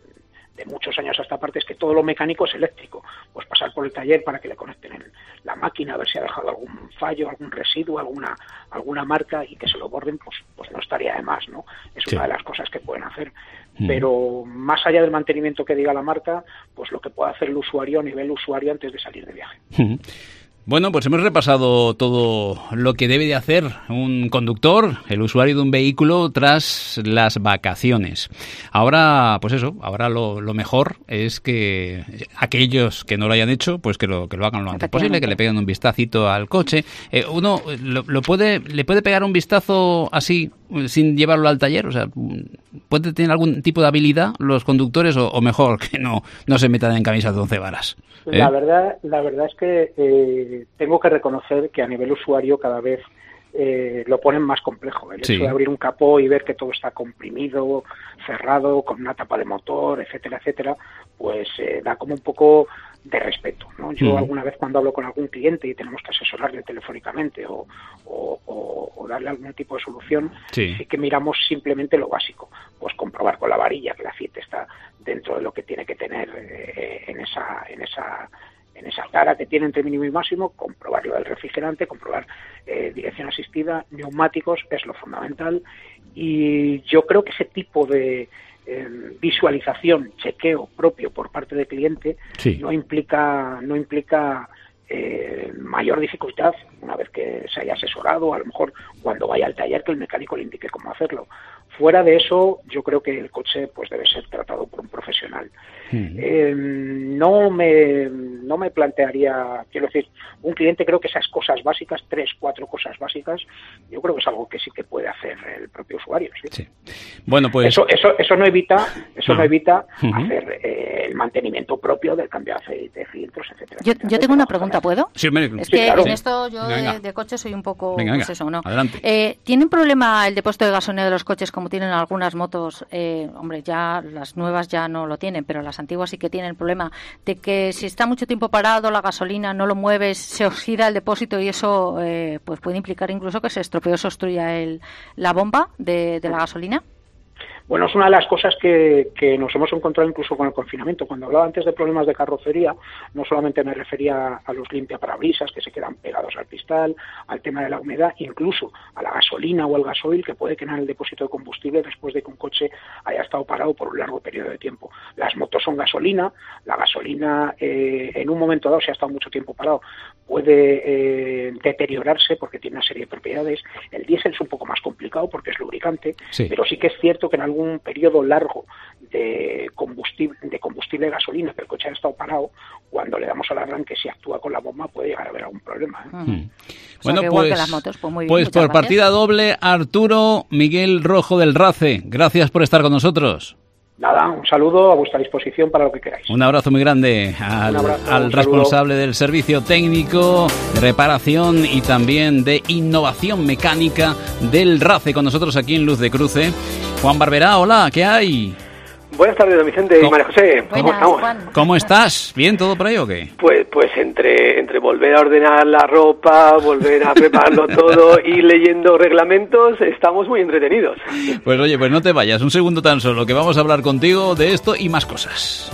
Speaker 8: de muchos años a esta parte, es que todo lo mecánico es eléctrico. Pues pasar por el taller para que le conecten en la máquina, a ver si ha dejado algún fallo, algún residuo, alguna alguna marca y que se lo borren, pues pues no estaría de más, ¿no? Es sí. una de las cosas que pueden hacer. Mm. Pero más allá del mantenimiento que diga la marca, pues lo que puede hacer el usuario a nivel usuario antes de salir de viaje.
Speaker 1: Mm. Bueno, pues hemos repasado todo lo que debe de hacer un conductor, el usuario de un vehículo tras las vacaciones. Ahora, pues eso, ahora lo, lo mejor es que aquellos que no lo hayan hecho, pues que lo, que lo hagan lo antes posible, que le peguen un vistacito al coche. Eh, uno lo, lo puede, le puede pegar un vistazo así, sin llevarlo al taller, o sea, ¿puede tener algún tipo de habilidad los conductores o, o mejor que no, no se metan en camisas de once varas? ¿Eh?
Speaker 8: La verdad, la verdad es que eh, tengo que reconocer que a nivel usuario cada vez eh, lo ponen más complejo. El sí. hecho de abrir un capó y ver que todo está comprimido, cerrado, con una tapa de motor, etcétera, etcétera, pues eh, da como un poco de respeto, ¿no? Yo mm. alguna vez cuando hablo con algún cliente y tenemos que asesorarle telefónicamente o, o, o, o darle algún tipo de solución, sí. sí que miramos simplemente lo básico, pues comprobar con la varilla que el aceite está dentro de lo que tiene que tener eh, en esa en esa en esa cara que tiene entre mínimo y máximo, comprobar lo del refrigerante, comprobar eh, dirección asistida, neumáticos, es lo fundamental. Y yo creo que ese tipo de eh, visualización, chequeo propio por parte del cliente sí. no implica no implica eh, mayor dificultad una vez que se haya asesorado, a lo mejor cuando vaya al taller que el mecánico le indique cómo hacerlo. Fuera de eso, yo creo que el coche pues debe ser tratado por un profesional. Mm. Eh, no me no me plantearía, quiero decir, un cliente, creo que esas cosas básicas, tres, cuatro cosas básicas, yo creo que es algo que sí que puede hacer el propio usuario. ¿sí?
Speaker 1: Sí. Bueno, pues
Speaker 8: eso eso eso no evita eso no, no evita uh-huh. hacer eh, el mantenimiento propio del cambio de aceite, filtros, etcétera.
Speaker 7: Yo, yo tengo una pregunta, ¿puedo?
Speaker 1: Sí, me...
Speaker 7: Es
Speaker 1: sí,
Speaker 7: que
Speaker 1: claro.
Speaker 7: en esto yo de, de coche soy un poco
Speaker 1: venga, venga.
Speaker 7: Pues eso, ¿no?
Speaker 1: Adelante.
Speaker 7: Eh, ¿Tienen problema el depósito de gasolina de los coches como tienen algunas motos? Eh, hombre, ya las nuevas ya no lo tienen, pero las antiguas sí que tienen el problema de que si está mucho tiempo parado la gasolina, no lo mueves, se oxida el depósito y eso eh, pues puede implicar incluso que se estropee o se obstruya el, la bomba de, de la gasolina.
Speaker 8: Bueno, es una de las cosas que, que nos hemos encontrado incluso con el confinamiento. Cuando hablaba antes de problemas de carrocería, no solamente me refería a los limpiaparabrisas que se quedan pegados al cristal, al tema de la humedad, incluso a la gasolina o el gasoil que puede quedar en el depósito de combustible después de que un coche haya estado parado por un largo periodo de tiempo. Las motos son gasolina, la gasolina eh, en un momento dado, si ha estado mucho tiempo parado, puede eh, deteriorarse porque tiene una serie de propiedades. El diésel es un poco más complicado porque es lubricante, sí. pero sí que es cierto que en algún un periodo largo de combustible de combustible de gasolina que el coche ha estado parado, cuando le damos al arranque, si actúa con la bomba, puede llegar a haber algún problema. ¿eh?
Speaker 7: Mm. Bueno, o sea, pues, las motos, pues, muy bien,
Speaker 1: pues por gracias. Partida doble, Arturo Miguel Rojo del RACE, gracias por estar con nosotros.
Speaker 8: Nada, un saludo a vuestra disposición para lo que queráis.
Speaker 1: Un abrazo muy grande al, abrazo, al responsable del servicio técnico de reparación y también de innovación mecánica del RACE con nosotros aquí en Luz de Cruce. Juan Barberá, hola, ¿qué hay?
Speaker 9: Buenas tardes, don Vicente y María José. ¿Cómo
Speaker 7: Buenas,
Speaker 9: estamos?
Speaker 7: Juan.
Speaker 1: ¿Cómo estás? ¿Bien todo por ahí o qué?
Speaker 9: Pues pues entre entre volver a ordenar la ropa, volver a prepararlo todo y leyendo reglamentos, estamos muy entretenidos.
Speaker 1: Pues oye, pues no te vayas, un segundo tan solo, que vamos a hablar contigo de esto y más cosas.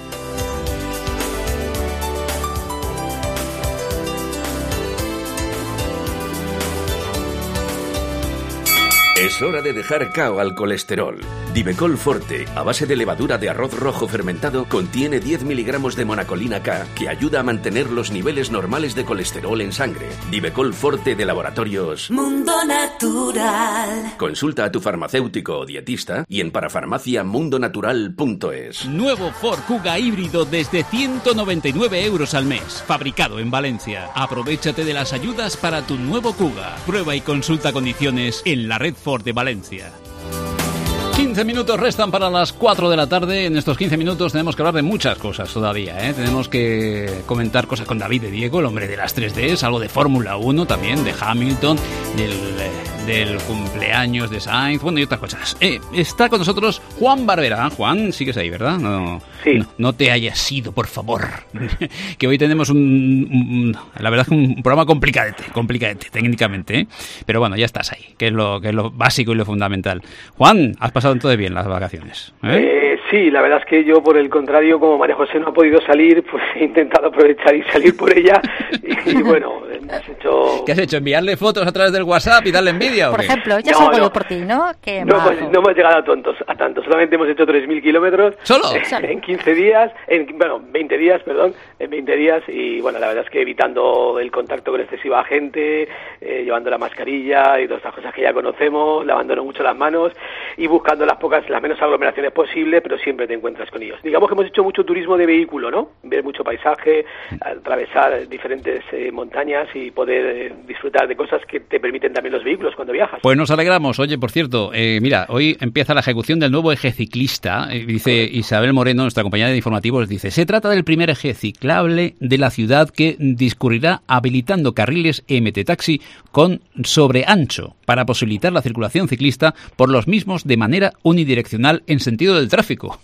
Speaker 4: Es hora de dejar cao al colesterol. Divecol Forte, a base de levadura de arroz rojo fermentado, contiene diez miligramos de monacolina K, que ayuda a mantener los niveles normales de colesterol en sangre. Divecol Forte de Laboratorios
Speaker 10: Mundo Natural.
Speaker 4: Consulta a tu farmacéutico o dietista y en parafarmacia mundo natural punto es.
Speaker 5: Nuevo Ford Kuga híbrido desde ciento noventa y nueve euros al mes. Fabricado en Valencia. Aprovéchate de las ayudas para tu nuevo Kuga. Prueba y consulta condiciones en la red Ford de Valencia.
Speaker 1: quince minutos restan para las cuatro de la tarde. En estos quince minutos tenemos que hablar de muchas cosas todavía, ¿eh? Tenemos que comentar cosas con David de Diego, el hombre de las tres Ds, algo de Fórmula uno también, de Hamilton, del, del cumpleaños de Sainz, bueno, y otras cosas. Eh, está con nosotros Juan Barberá. Juan, sigues ahí, ¿verdad? No,
Speaker 9: sí.
Speaker 1: No, no te hayas ido, por favor. Que hoy tenemos un, un, la verdad es que un programa complicadete, complicadete técnicamente, ¿eh? Pero bueno, ya estás ahí, que es lo, que es lo básico y lo fundamental. Juan, has pasado entonces bien las vacaciones, ¿eh?
Speaker 9: Eh, sí, la verdad es que yo, por el contrario, como María José no ha podido salir, pues he intentado aprovechar y salir por ella. Y, y bueno, hemos hecho...
Speaker 1: ¿Qué has hecho? ¿Enviarle fotos a través del WhatsApp y darle envidia o
Speaker 7: Por
Speaker 1: qué?
Speaker 7: ejemplo, ya
Speaker 9: no,
Speaker 7: salgo
Speaker 9: no.
Speaker 7: yo por ti, ¿no? Qué
Speaker 9: no,
Speaker 7: majo.
Speaker 9: pues, no hemos llegado a, tontos, a tanto, solamente hemos hecho tres mil kilómetros.
Speaker 1: ¿Solo?
Speaker 9: En quince días, en, bueno, veinte días, perdón, en veinte días, y bueno, la verdad es que evitando el contacto con excesiva gente, eh, llevando la mascarilla y todas estas cosas que ya conocemos, lavándonos mucho las manos y buscando las pocas, las menos aglomeraciones posible, pero siempre te encuentras con ellos. Digamos que hemos hecho mucho turismo de vehículo, ¿no? Ver mucho paisaje, atravesar diferentes eh, montañas y poder eh, disfrutar de cosas que te permiten también los vehículos cuando viajas.
Speaker 1: Pues nos alegramos. Oye, por cierto, eh, mira, hoy empieza la ejecución del nuevo eje ciclista. Eh, dice Isabel Moreno, nuestra compañera de informativos, dice, se trata del primer eje ciclable de la ciudad que discurrirá habilitando carriles M T Taxi con sobreancho para posibilitar la circulación ciclista por los mismos de manera unidireccional en sentido del tráfico.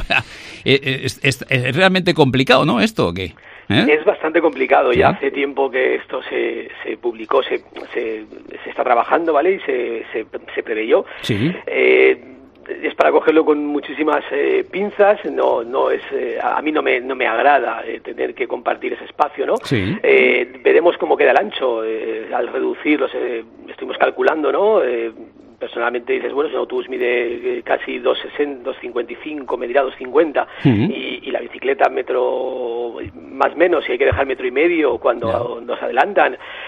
Speaker 1: es, es, es realmente complicado, ¿no? ¿Esto o qué? ¿Eh?
Speaker 9: Es bastante complicado, ya
Speaker 1: ¿Sí?
Speaker 9: hace tiempo que esto se, se publicó, se, se, se está trabajando, ¿vale? Y se, se, se preveyó.
Speaker 1: Sí.
Speaker 9: Eh, es para cogerlo con muchísimas eh, pinzas, no no es eh, a mí no me no me agrada eh, tener que compartir ese espacio, ¿no?
Speaker 1: Sí.
Speaker 9: Eh, veremos cómo queda el ancho eh, al reducirlos, eh, estuvimos calculando, ¿no? Eh, personalmente dices, bueno, si un autobús mide eh, casi dos sesenta, dos cincuenta y cinco, medirá dos cincuenta, uh-huh. y, y la bicicleta metro más menos, y hay que dejar metro y medio cuando no. nos adelantan.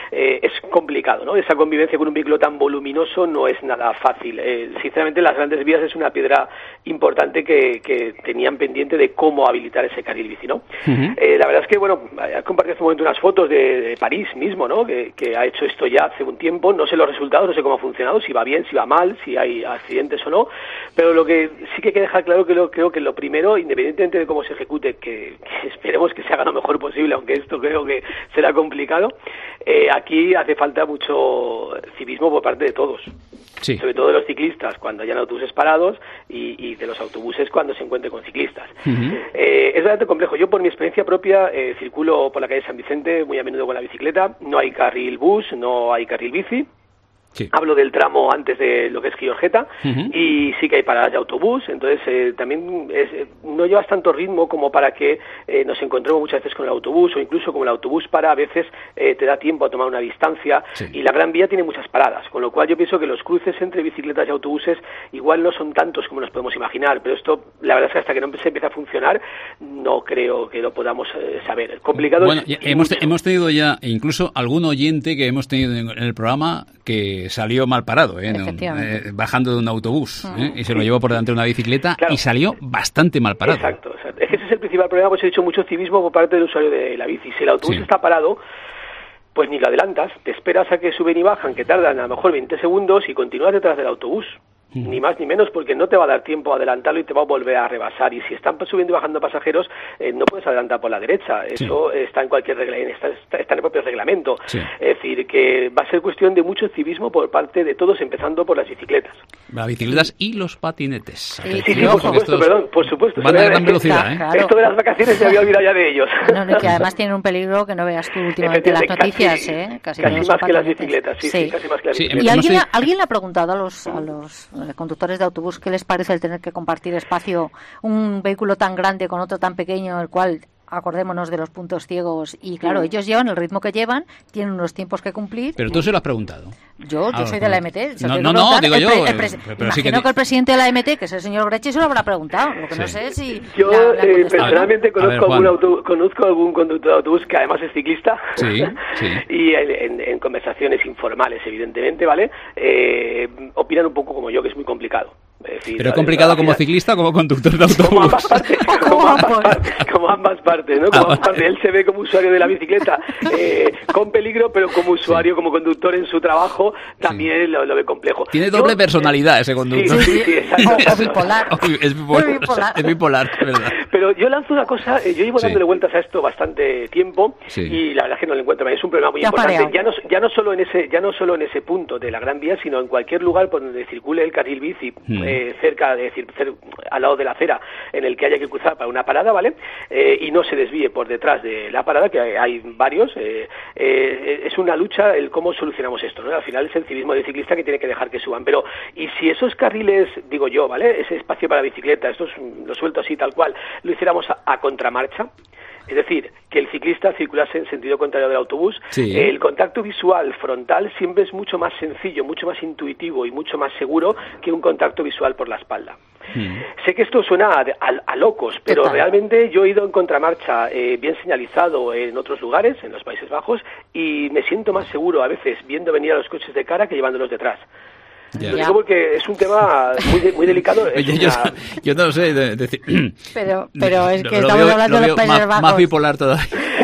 Speaker 9: eh, es complicado, ¿no? Esa convivencia con un vehículo tan voluminoso no es nada fácil. Eh, sinceramente, las grandes vías es una piedra importante que, que tenían pendiente de cómo habilitar ese carril bici, ¿no? Uh-huh. Eh, la verdad es que, bueno, he compartido hace un momento unas fotos de, de París mismo, ¿no? Que, que ha hecho esto ya hace un tiempo. No sé los resultados, no sé cómo ha funcionado, si va bien, si va mal, si hay accidentes o no, pero lo que sí que hay que dejar claro que lo, creo que lo primero, independientemente de cómo se ejecute, que, que esperemos que se haga lo mejor posible, aunque esto creo que será complicado, eh, aquí hace falta mucho civismo por parte de todos. Sí. Sobre todo de los ciclistas cuando hayan autobuses parados y, y de los autobuses cuando se encuentren con ciclistas. Uh-huh. Eh, es bastante complejo. Yo, por mi experiencia propia, eh, circulo por la calle San Vicente muy a menudo con la bicicleta. No hay carril bus, no hay carril bici. Sí. Hablo del tramo antes de lo que es Giorgeta, uh-huh. y sí que hay paradas de autobús, entonces eh, también es, no llevas tanto ritmo como para que eh, nos encontremos muchas veces con el autobús, o incluso como el autobús para, a veces eh, te da tiempo a tomar una distancia, sí. y la Gran Vía tiene muchas paradas, con lo cual yo pienso que los cruces entre bicicletas y autobuses igual no son tantos como nos podemos imaginar, pero esto, la verdad es que hasta que no se empiece a funcionar, no creo que lo podamos eh, saber. Complicado.
Speaker 1: Bueno,
Speaker 9: es,
Speaker 1: ya, hemos, te, hemos tenido ya incluso algún oyente que hemos tenido en el programa que salió mal parado, ¿eh? No, eh, bajando de un autobús, uh-huh. ¿eh? Y se lo llevó por delante de una bicicleta, claro. Y salió bastante mal parado.
Speaker 9: Exacto, exacto. Es que ese es el principal problema, pues he dicho mucho civismo por parte del usuario de la bici. Si el autobús sí. está parado, pues ni lo adelantas, te esperas a que suben y bajan, que tardan a lo mejor veinte segundos, y continúas detrás del autobús. Ni más ni menos, porque no te va a dar tiempo a adelantarlo y te va a volver a rebasar. Y si están subiendo y bajando pasajeros, eh, no puedes adelantar por la derecha. Eso sí. está en cualquier regla, está, está, está en el propio reglamento. Sí. Es decir, que va a ser cuestión de mucho civismo por parte de todos, empezando por las bicicletas.
Speaker 1: Las bicicletas y los patinetes.
Speaker 9: Sí, sí, sí, por supuesto, perdón, por supuesto.
Speaker 1: Van a gran velocidad, ¿eh?
Speaker 9: Claro. Esto de las vacaciones se había olvidado ya de ellos.
Speaker 7: No, no, que además tienen un peligro que no veas tú últimamente las noticias,
Speaker 9: casi,
Speaker 7: ¿eh?
Speaker 9: Casi, casi más que las bicicletas, sí, sí. sí, casi más que las
Speaker 7: sí,
Speaker 9: bicicletas.
Speaker 7: ¿Y alguien, alguien le ha preguntado a los, a los conductores de autobús qué les parece el tener que compartir espacio, un vehículo tan grande con otro tan pequeño, el cual, acordémonos de los puntos ciegos, y claro, ellos llevan el ritmo que llevan, tienen unos tiempos que cumplir.
Speaker 1: Pero tú se lo has preguntado.
Speaker 7: Yo, yo ah, soy de la M T.
Speaker 1: No, no, no, digo
Speaker 7: el
Speaker 1: yo.
Speaker 7: Pre, el pre, pero imagino sí que, que el presidente de la M T, que es el señor Grechi, se lo habrá preguntado. Lo que sí. no sé es si...
Speaker 9: Yo la, la eh, personalmente conozco, ver, algún auto, conozco algún conductor de autobús que además es ciclista. Sí, sí. Y en, en conversaciones informales, evidentemente, ¿vale? Eh, opinan un poco como yo, que es muy complicado.
Speaker 1: Decir, pero es complicado como ciclista o como conductor de autobús.
Speaker 9: Como ambas partes, como ambas partes, como ambas partes, ¿no? Como ambas partes. Él se ve como usuario de la bicicleta eh, con peligro, pero como usuario, sí. como conductor en su trabajo, también sí. lo, lo ve complejo.
Speaker 1: Tiene doble Yo, personalidad ese conductor.
Speaker 9: Sí, sí, sí, exacto.
Speaker 7: O, o bipolar.
Speaker 1: Es bipolar, bipolar. Es bipolar, es verdad.
Speaker 9: Pero yo lanzo una cosa, yo llevo dándole sí. vueltas a esto bastante tiempo, sí. y la verdad es que no lo encuentro. Es un problema muy ya importante. Ya no, ya no solo en ese, ya no solo en ese punto de la Gran Vía, sino en cualquier lugar por donde circule el carril bici, hmm. eh, cerca de Es decir, al lado de la acera en el que haya que cruzar para una parada, ¿vale? Eh, y no se desvíe por detrás de la parada, que hay, hay varios. Eh, eh, es una lucha el cómo solucionamos esto, ¿no? Al final es el civismo del ciclista que tiene que dejar que suban. Pero, y si esos carriles, digo yo, ¿vale? Ese espacio para bicicleta, esto es, lo suelto así, tal cual, lo hiciéramos a, a contramarcha, es decir, que el ciclista circulase en sentido contrario del autobús, sí. el contacto visual frontal siempre es mucho más sencillo, mucho más intuitivo y mucho más seguro que un contacto visual por la espalda. Mm. Sé que esto suena a, a, a locos, pero Total. realmente yo he ido en contramarcha, eh, bien señalizado en otros lugares, en los Países Bajos, y me siento más seguro a veces viendo venir a los coches de cara que llevándolos detrás. Ya. Lo digo porque es un tema muy, de, muy delicado.
Speaker 1: Oye, yo, una... yo no sé de, de, de,
Speaker 7: pero, pero es que lo, estamos lo veo, hablando de los Países
Speaker 1: más,
Speaker 7: Bajos.
Speaker 1: Más bipolar todavía.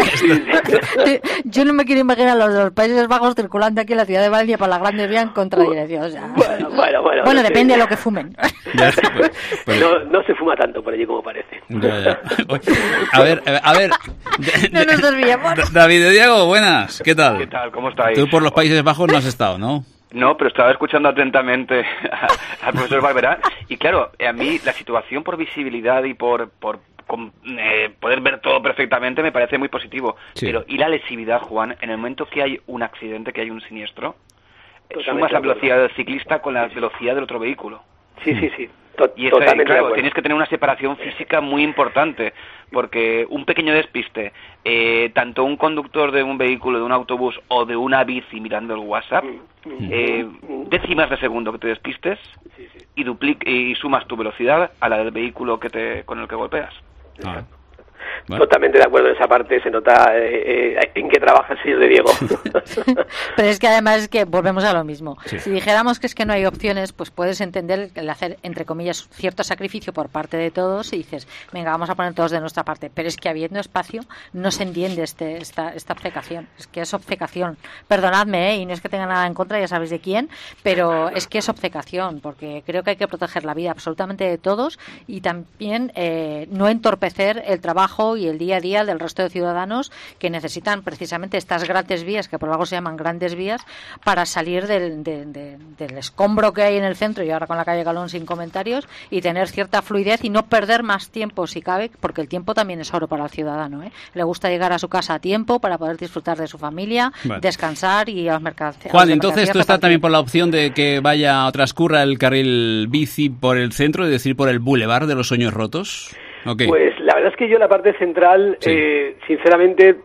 Speaker 7: Yo no me quiero imaginar a los de los Países Bajos circulando aquí en la ciudad de Valencia por la Gran Vía en contradirección. O sea,
Speaker 9: bueno, bueno, bueno.
Speaker 7: Bueno,
Speaker 9: no
Speaker 7: depende
Speaker 9: sé.
Speaker 7: de lo que fumen.
Speaker 1: Ya, pues, pues.
Speaker 9: No, no se fuma tanto por allí como parece.
Speaker 1: Ya, ya. A ver, a ver.
Speaker 7: De, no nos desviemos.
Speaker 1: David de Diego, buenas. ¿Qué tal?
Speaker 11: ¿Qué tal? ¿Cómo estáis?
Speaker 1: Tú por los Países Bajos no has estado, ¿no?
Speaker 11: No, pero estaba escuchando atentamente al profesor Barberá y claro, a mí la situación por visibilidad y por, por con, eh, poder ver todo perfectamente me parece muy positivo, sí. Pero ¿y la lesividad, Juan? En el momento que hay un accidente, que hay un siniestro, sumas la velocidad del ciclista con la velocidad del otro vehículo.
Speaker 9: Sí, sí, sí. Tot-
Speaker 11: y eso,
Speaker 9: totalmente
Speaker 11: claro, tienes que tener una separación física muy importante, porque un pequeño despiste, eh, tanto un conductor de un vehículo, de un autobús o de una bici mirando el WhatsApp, eh, décimas de segundo que te despistes y duplic- y sumas tu velocidad a la del vehículo que te con el que golpeas.
Speaker 1: Ah.
Speaker 9: Bueno. Totalmente de acuerdo en esa parte, se nota eh, eh, en qué trabaja el señor de Diego.
Speaker 7: Pero es que además es que volvemos a lo mismo. Sí. Si dijéramos que es que no hay opciones, pues puedes entender el hacer, entre comillas, cierto sacrificio por parte de todos y dices, venga, vamos a poner todos de nuestra parte. Pero es que habiendo espacio no se entiende este, esta, esta obcecación. Es que es obcecación. Perdonadme, ¿eh? Y no es que tenga nada en contra, ya sabéis de quién, pero es que es obcecación, porque creo que hay que proteger la vida absolutamente de todos y también eh, no entorpecer el trabajo y el día a día del resto de ciudadanos que necesitan precisamente estas grandes vías, que por algo se llaman grandes vías, para salir del, de, de, del escombro que hay en el centro y ahora con la calle Galón sin comentarios y tener cierta fluidez y no perder más tiempo si cabe, porque el tiempo también es oro para el ciudadano, ¿eh? Le gusta llegar a su casa a tiempo para poder disfrutar de su familia, vale. descansar y a los mercados.
Speaker 1: Juan, entonces tú estás también por la opción de que vaya o transcurra el carril bici por el centro, es decir, por el Boulevard de los Sueños Rotos. Okay.
Speaker 9: Pues la verdad es que yo la parte central, sí. eh, sinceramente,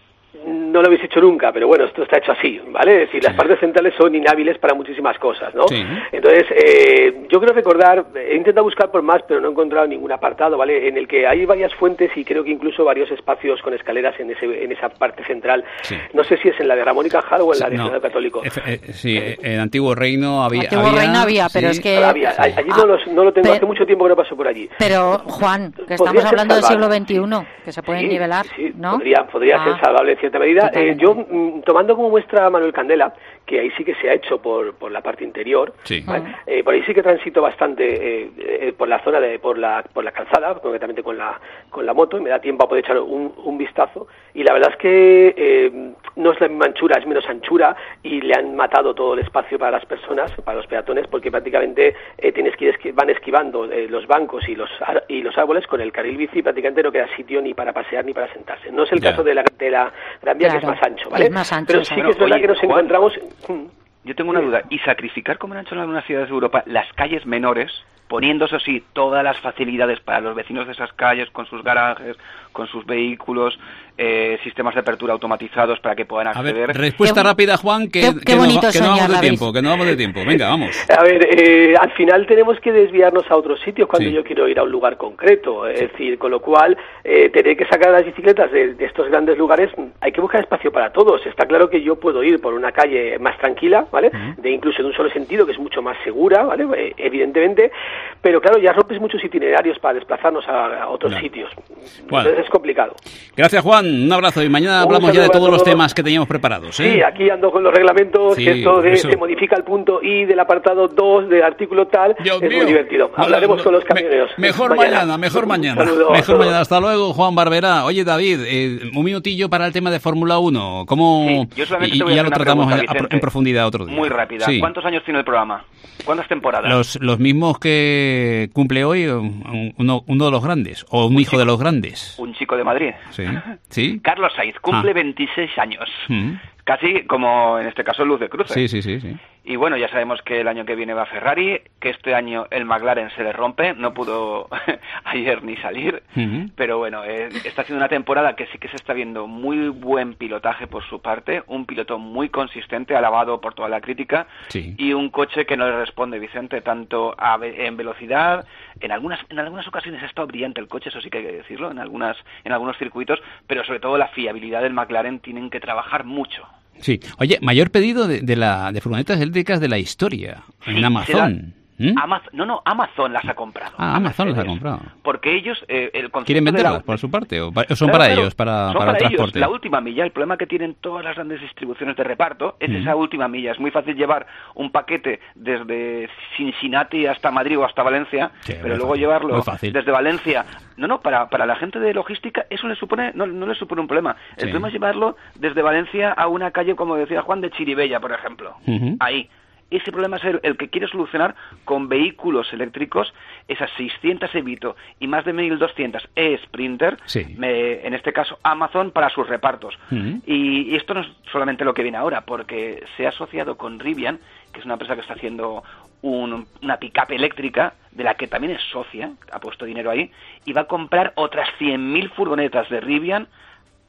Speaker 9: no lo habéis hecho nunca, pero bueno, esto está hecho así, ¿vale? Es decir, sí. las partes centrales son inhábiles para muchísimas cosas, ¿no? Sí. Entonces, eh, yo creo recordar, he intentado buscar por más, pero no he encontrado ningún apartado, ¿vale? En el que hay varias fuentes y creo que incluso varios espacios con escaleras en ese en esa parte central. Sí. No sé si es en la de Ramón y Cajal o en la de no. Senado Católico.
Speaker 1: F eh, sí, eh, en Antiguo Reino había...
Speaker 7: Antiguo
Speaker 1: había,
Speaker 7: Reino había, pero sí. es que...
Speaker 9: Había. Allí ah, no, los, no lo tengo, pero, hace mucho tiempo que no paso por allí.
Speaker 7: Pero, Juan, que estamos hablando del siglo veintiuno, que se pueden sí, nivelar,
Speaker 9: sí,
Speaker 7: ¿no?
Speaker 9: Podría, podría ah. ser salvable en cierta medida. Eh, yo tomando como muestra Manuel Candela, que ahí sí que se ha hecho por, por la parte interior, sí. ¿vale? uh-huh. eh, por ahí sí que transito bastante eh, eh, por la zona de por la por la calzada, concretamente con la con la moto, y me da tiempo a poder echar un, un vistazo, y la verdad es que eh, no es la misma anchura, es menos anchura, y le han matado todo el espacio para las personas, para los peatones, porque prácticamente eh, tienes que ir esqui- van esquivando eh, los bancos y los ar- y los árboles con el carril bici, prácticamente no queda sitio ni para pasear ni para sentarse. No es el ya. caso de la, de la Gran Vía, claro. que es más ancho, ¿vale?
Speaker 7: Es más ancho,
Speaker 9: pero sí que es verdad oye, que nos Juan, encontramos...
Speaker 11: Yo tengo una duda, ¿y sacrificar, como han hecho en algunas ciudades de Europa, las calles menores, poniendo, eso sí, todas las facilidades para los vecinos de esas calles, con sus garajes, con sus vehículos, eh, sistemas de apertura automatizados para que puedan acceder?
Speaker 1: A ver, respuesta qué, rápida, Juan, que, qué,
Speaker 7: qué
Speaker 1: que,
Speaker 7: bonito
Speaker 1: no, que no
Speaker 7: soñar,
Speaker 1: vamos de
Speaker 7: David.
Speaker 1: tiempo, que no vamos de tiempo. Venga, vamos.
Speaker 9: A ver, eh, al final tenemos que desviarnos a otros sitios cuando sí. yo quiero ir a un lugar concreto, es sí. decir, con lo cual, eh, tener que sacar las bicicletas de, de estos grandes lugares, hay que buscar espacio para todos. Está claro que yo puedo ir por una calle más tranquila, ¿vale? Uh-huh. De incluso de un solo sentido, que es mucho más segura, ¿vale? Eh, evidentemente, pero claro, ya rompes muchos itinerarios para desplazarnos a, a otros no. sitios. Bueno. Entonces es complicado.
Speaker 1: Gracias, Juan. Un abrazo y mañana un hablamos ya de todos los temas que teníamos preparados. ¿eh?
Speaker 9: Sí, aquí ando con los reglamentos, sí, que esto de, se modifica el punto I del apartado dos del artículo tal. Dios es mío. Muy divertido. Hablaremos no, no, con los camioneros.
Speaker 1: Me, mejor mañana, mañana mejor mañana. Mejor mañana. Hasta luego, Juan Barberá. Oye, David, eh, un minutillo para el tema de Fórmula uno. ¿Cómo?
Speaker 11: Sí, yo solamente
Speaker 1: y,
Speaker 11: te voy a
Speaker 1: y ya
Speaker 11: hacer
Speaker 1: lo tratamos
Speaker 11: pregunta,
Speaker 1: a, a, en profundidad otro día.
Speaker 11: Muy rápida. Sí. ¿Cuántos años tiene el programa? ¿Cuántas temporadas?
Speaker 1: Los, los mismos que cumple hoy uno, uno de los grandes, o un, un hijo chico, de los grandes.
Speaker 11: Un chico de Madrid.
Speaker 1: Sí. ¿Sí?
Speaker 11: Carlos Sainz cumple ah. veintiséis años. Mm. Casi como en este caso Luz de Cruce.
Speaker 1: Sí, sí, sí, sí.
Speaker 11: Y bueno, ya sabemos que el año que viene va Ferrari, que este año el McLaren se le rompe, no pudo ayer ni salir, uh-huh. pero bueno, eh, está siendo una temporada que sí que se está viendo muy buen pilotaje por su parte, un piloto muy consistente, alabado por toda la crítica, sí. y un coche que no le responde, Vicente, tanto a, en velocidad, en algunas en algunas ocasiones ha estado brillante el coche, eso sí que hay que decirlo, en algunas en algunos circuitos, pero sobre todo la fiabilidad del McLaren tienen que trabajar mucho.
Speaker 1: Sí. Oye, mayor pedido de, de la de furgonetas eléctricas de la historia en sí,
Speaker 11: Amazon. ¿Mm? Amazon. No, no, Amazon las ha comprado.
Speaker 1: Ah, Amazon las ha comprado.
Speaker 11: Porque ellos... Eh, el
Speaker 1: ¿Quieren venderlas la... por su parte? ¿O son claro, para claro, ellos, para, para, para el transporte?
Speaker 11: Ellos. La última milla, el problema que tienen todas las grandes distribuciones de reparto es mm. esa última milla. Es muy fácil llevar un paquete desde Cincinnati hasta Madrid o hasta Valencia, sí, pero luego
Speaker 1: fácil,
Speaker 11: llevarlo desde Valencia... No, no, para, para la gente de logística eso le supone no, no le supone un problema. El sí. problema es llevarlo desde Valencia a una calle, como decía Juan, de Chiribella, por ejemplo. Uh-huh. Ahí. Ese problema es el, el que quiere solucionar con vehículos eléctricos, esas seiscientas Evito y más de mil doscientas e-Sprinter, sí. me, en este caso Amazon, para sus repartos. Uh-huh. Y, y esto no es solamente lo que viene ahora, porque se ha asociado con Rivian, que es una empresa que está haciendo un, una pick-up eléctrica, de la que también es socia, ha puesto dinero ahí, y va a comprar otras cien mil furgonetas de Rivian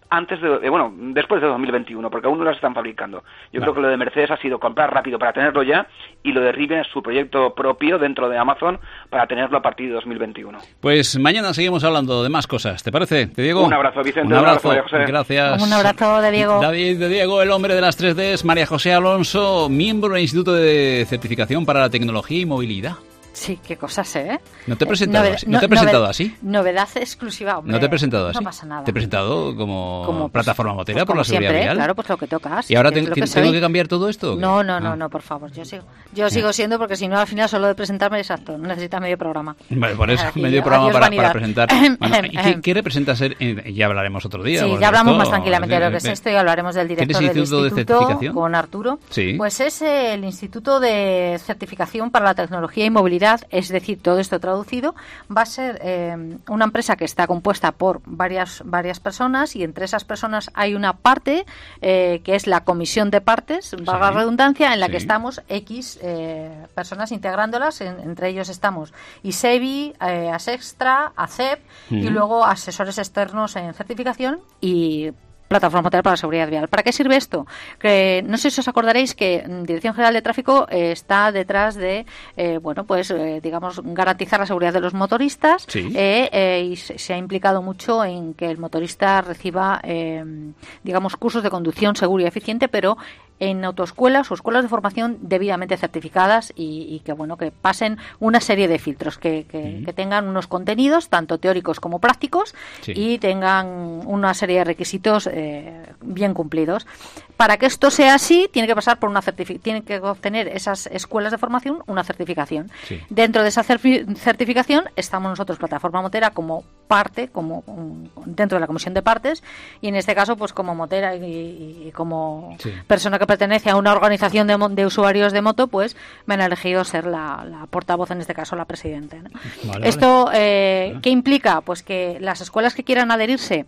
Speaker 11: antes de, eh, bueno, después de dos mil veintiuno, porque aún no las están fabricando. Yo vale. creo que lo de Mercedes ha sido comprar rápido para tenerlo ya, y lo de Rivian es su proyecto propio dentro de Amazon para tenerlo a partir de dos mil veintiuno.
Speaker 1: Pues mañana seguimos hablando de más cosas, ¿te parece? ¿Te Diego?
Speaker 11: Un abrazo, Vicente.
Speaker 1: Un abrazo,
Speaker 11: un abrazo José.
Speaker 1: Gracias.
Speaker 7: Un abrazo de Diego.
Speaker 1: David de Diego, el hombre de las tres Ds, María José Alonso, miembro del Instituto de Certificación para la Tecnología y Movilidad.
Speaker 7: Sí, qué cosas, ¿eh?
Speaker 1: ¿No te he presentado,
Speaker 7: Noved-
Speaker 1: así? ¿No te he presentado
Speaker 7: noved-
Speaker 1: así?
Speaker 7: Novedad exclusiva, hombre.
Speaker 1: ¿No te he presentado así?
Speaker 7: No pasa nada.
Speaker 1: Te he presentado como, como pues, plataforma motera
Speaker 7: pues
Speaker 1: por la seguridad
Speaker 7: siempre,
Speaker 1: vial.
Speaker 7: Claro, pues lo que tocas.
Speaker 1: ¿Y ahora
Speaker 7: te,
Speaker 1: te,
Speaker 7: que
Speaker 1: tengo que cambiar todo esto?
Speaker 7: No, no, no,
Speaker 1: ah.
Speaker 7: no, por favor. Yo sigo, yo sigo siendo, porque si no, al final solo de presentarme, exacto, no necesita medio programa.
Speaker 1: Vale, por eso,
Speaker 7: Aquí,
Speaker 1: medio programa para, para presentar. Bueno, ¿y qué, qué representa ser? Eh, ya hablaremos otro día.
Speaker 7: Sí, ya hablamos esto, más tranquilamente de lo que es esto y hablaremos del director del instituto
Speaker 1: de certificación
Speaker 7: con Arturo.
Speaker 1: Sí.
Speaker 7: Pues es el Instituto de Certificación para la Tecnología y Movilidad, es decir, todo esto traducido, va a ser eh, una empresa que está compuesta por varias varias personas, y entre esas personas hay una parte eh, que es la comisión de partes, valga la redundancia, en la sí. que estamos X eh, personas integrándolas, en, entre ellos estamos ISEBI, eh, ASEXTRA, ACEP mm. y luego asesores externos en certificación y Plataforma Motera para la Seguridad Vial. ¿Para qué sirve esto? Que no sé si os acordaréis que Dirección General de Tráfico eh, está detrás de, eh, bueno, pues, eh, digamos, garantizar la seguridad de los motoristas
Speaker 1: sí.
Speaker 7: eh, eh, y se, se ha implicado mucho en que el motorista reciba, eh, digamos, cursos de conducción segura y eficiente, pero en autoescuelas o escuelas de formación debidamente certificadas y, y que bueno que pasen una serie de filtros que, que, mm. que tengan unos contenidos tanto teóricos como prácticos sí. y tengan una serie de requisitos eh, bien cumplidos. Para que esto sea así tiene que pasar por una certific- tienen que obtener esas escuelas de formación una certificación. Sí. Dentro de esa cerfi- certificación estamos nosotros, Plataforma Motera, como parte, como um, dentro de la comisión de partes, y en este caso pues como motera y, y, y como sí. persona que pertenece a una organización de, de usuarios de moto, pues me han elegido ser la, la portavoz, en este caso la presidenta, ¿no? Vale, Esto, vale. Eh, ¿qué implica? Pues que las escuelas que quieran adherirse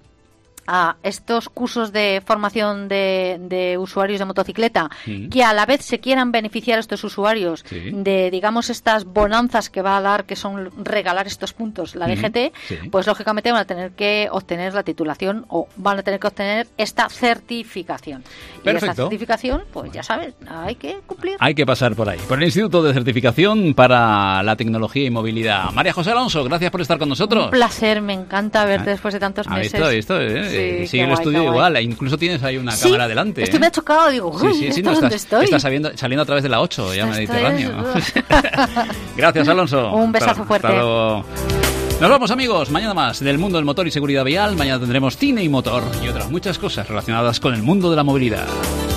Speaker 7: a estos cursos de formación de, de usuarios de motocicleta, sí. que a la vez se quieran beneficiar a estos usuarios sí. de, digamos, estas bonanzas que va a dar, que son regalar estos puntos la D G T, sí. pues lógicamente van a tener que obtener la titulación o van a tener que obtener esta certificación.
Speaker 1: Perfecto.
Speaker 7: Y esta certificación, pues ya sabes, hay que cumplir.
Speaker 1: Hay que pasar por ahí. Por el Instituto de Certificación para la Tecnología y Movilidad. María José Alonso, gracias por estar con nosotros.
Speaker 7: Un placer, me encanta verte después de tantos meses.
Speaker 1: Esto, esto, eh. Sí, sigue el guay, estudio igual, e incluso tienes ahí una
Speaker 7: sí,
Speaker 1: cámara delante.
Speaker 7: Esto
Speaker 1: ¿eh?
Speaker 7: me ha chocado, digo, uy, sí, sí, sí, no,
Speaker 1: estás,
Speaker 7: estoy?
Speaker 1: Estás saliendo, saliendo a través de la ocho, ya Mediterráneo.
Speaker 7: Es...
Speaker 1: Gracias, Alonso.
Speaker 7: Un besazo
Speaker 1: hasta,
Speaker 7: fuerte.
Speaker 1: Hasta luego. Nos vamos, amigos, mañana más del mundo del motor y seguridad vial. Mañana tendremos cine y motor y otras muchas cosas relacionadas con el mundo de la movilidad.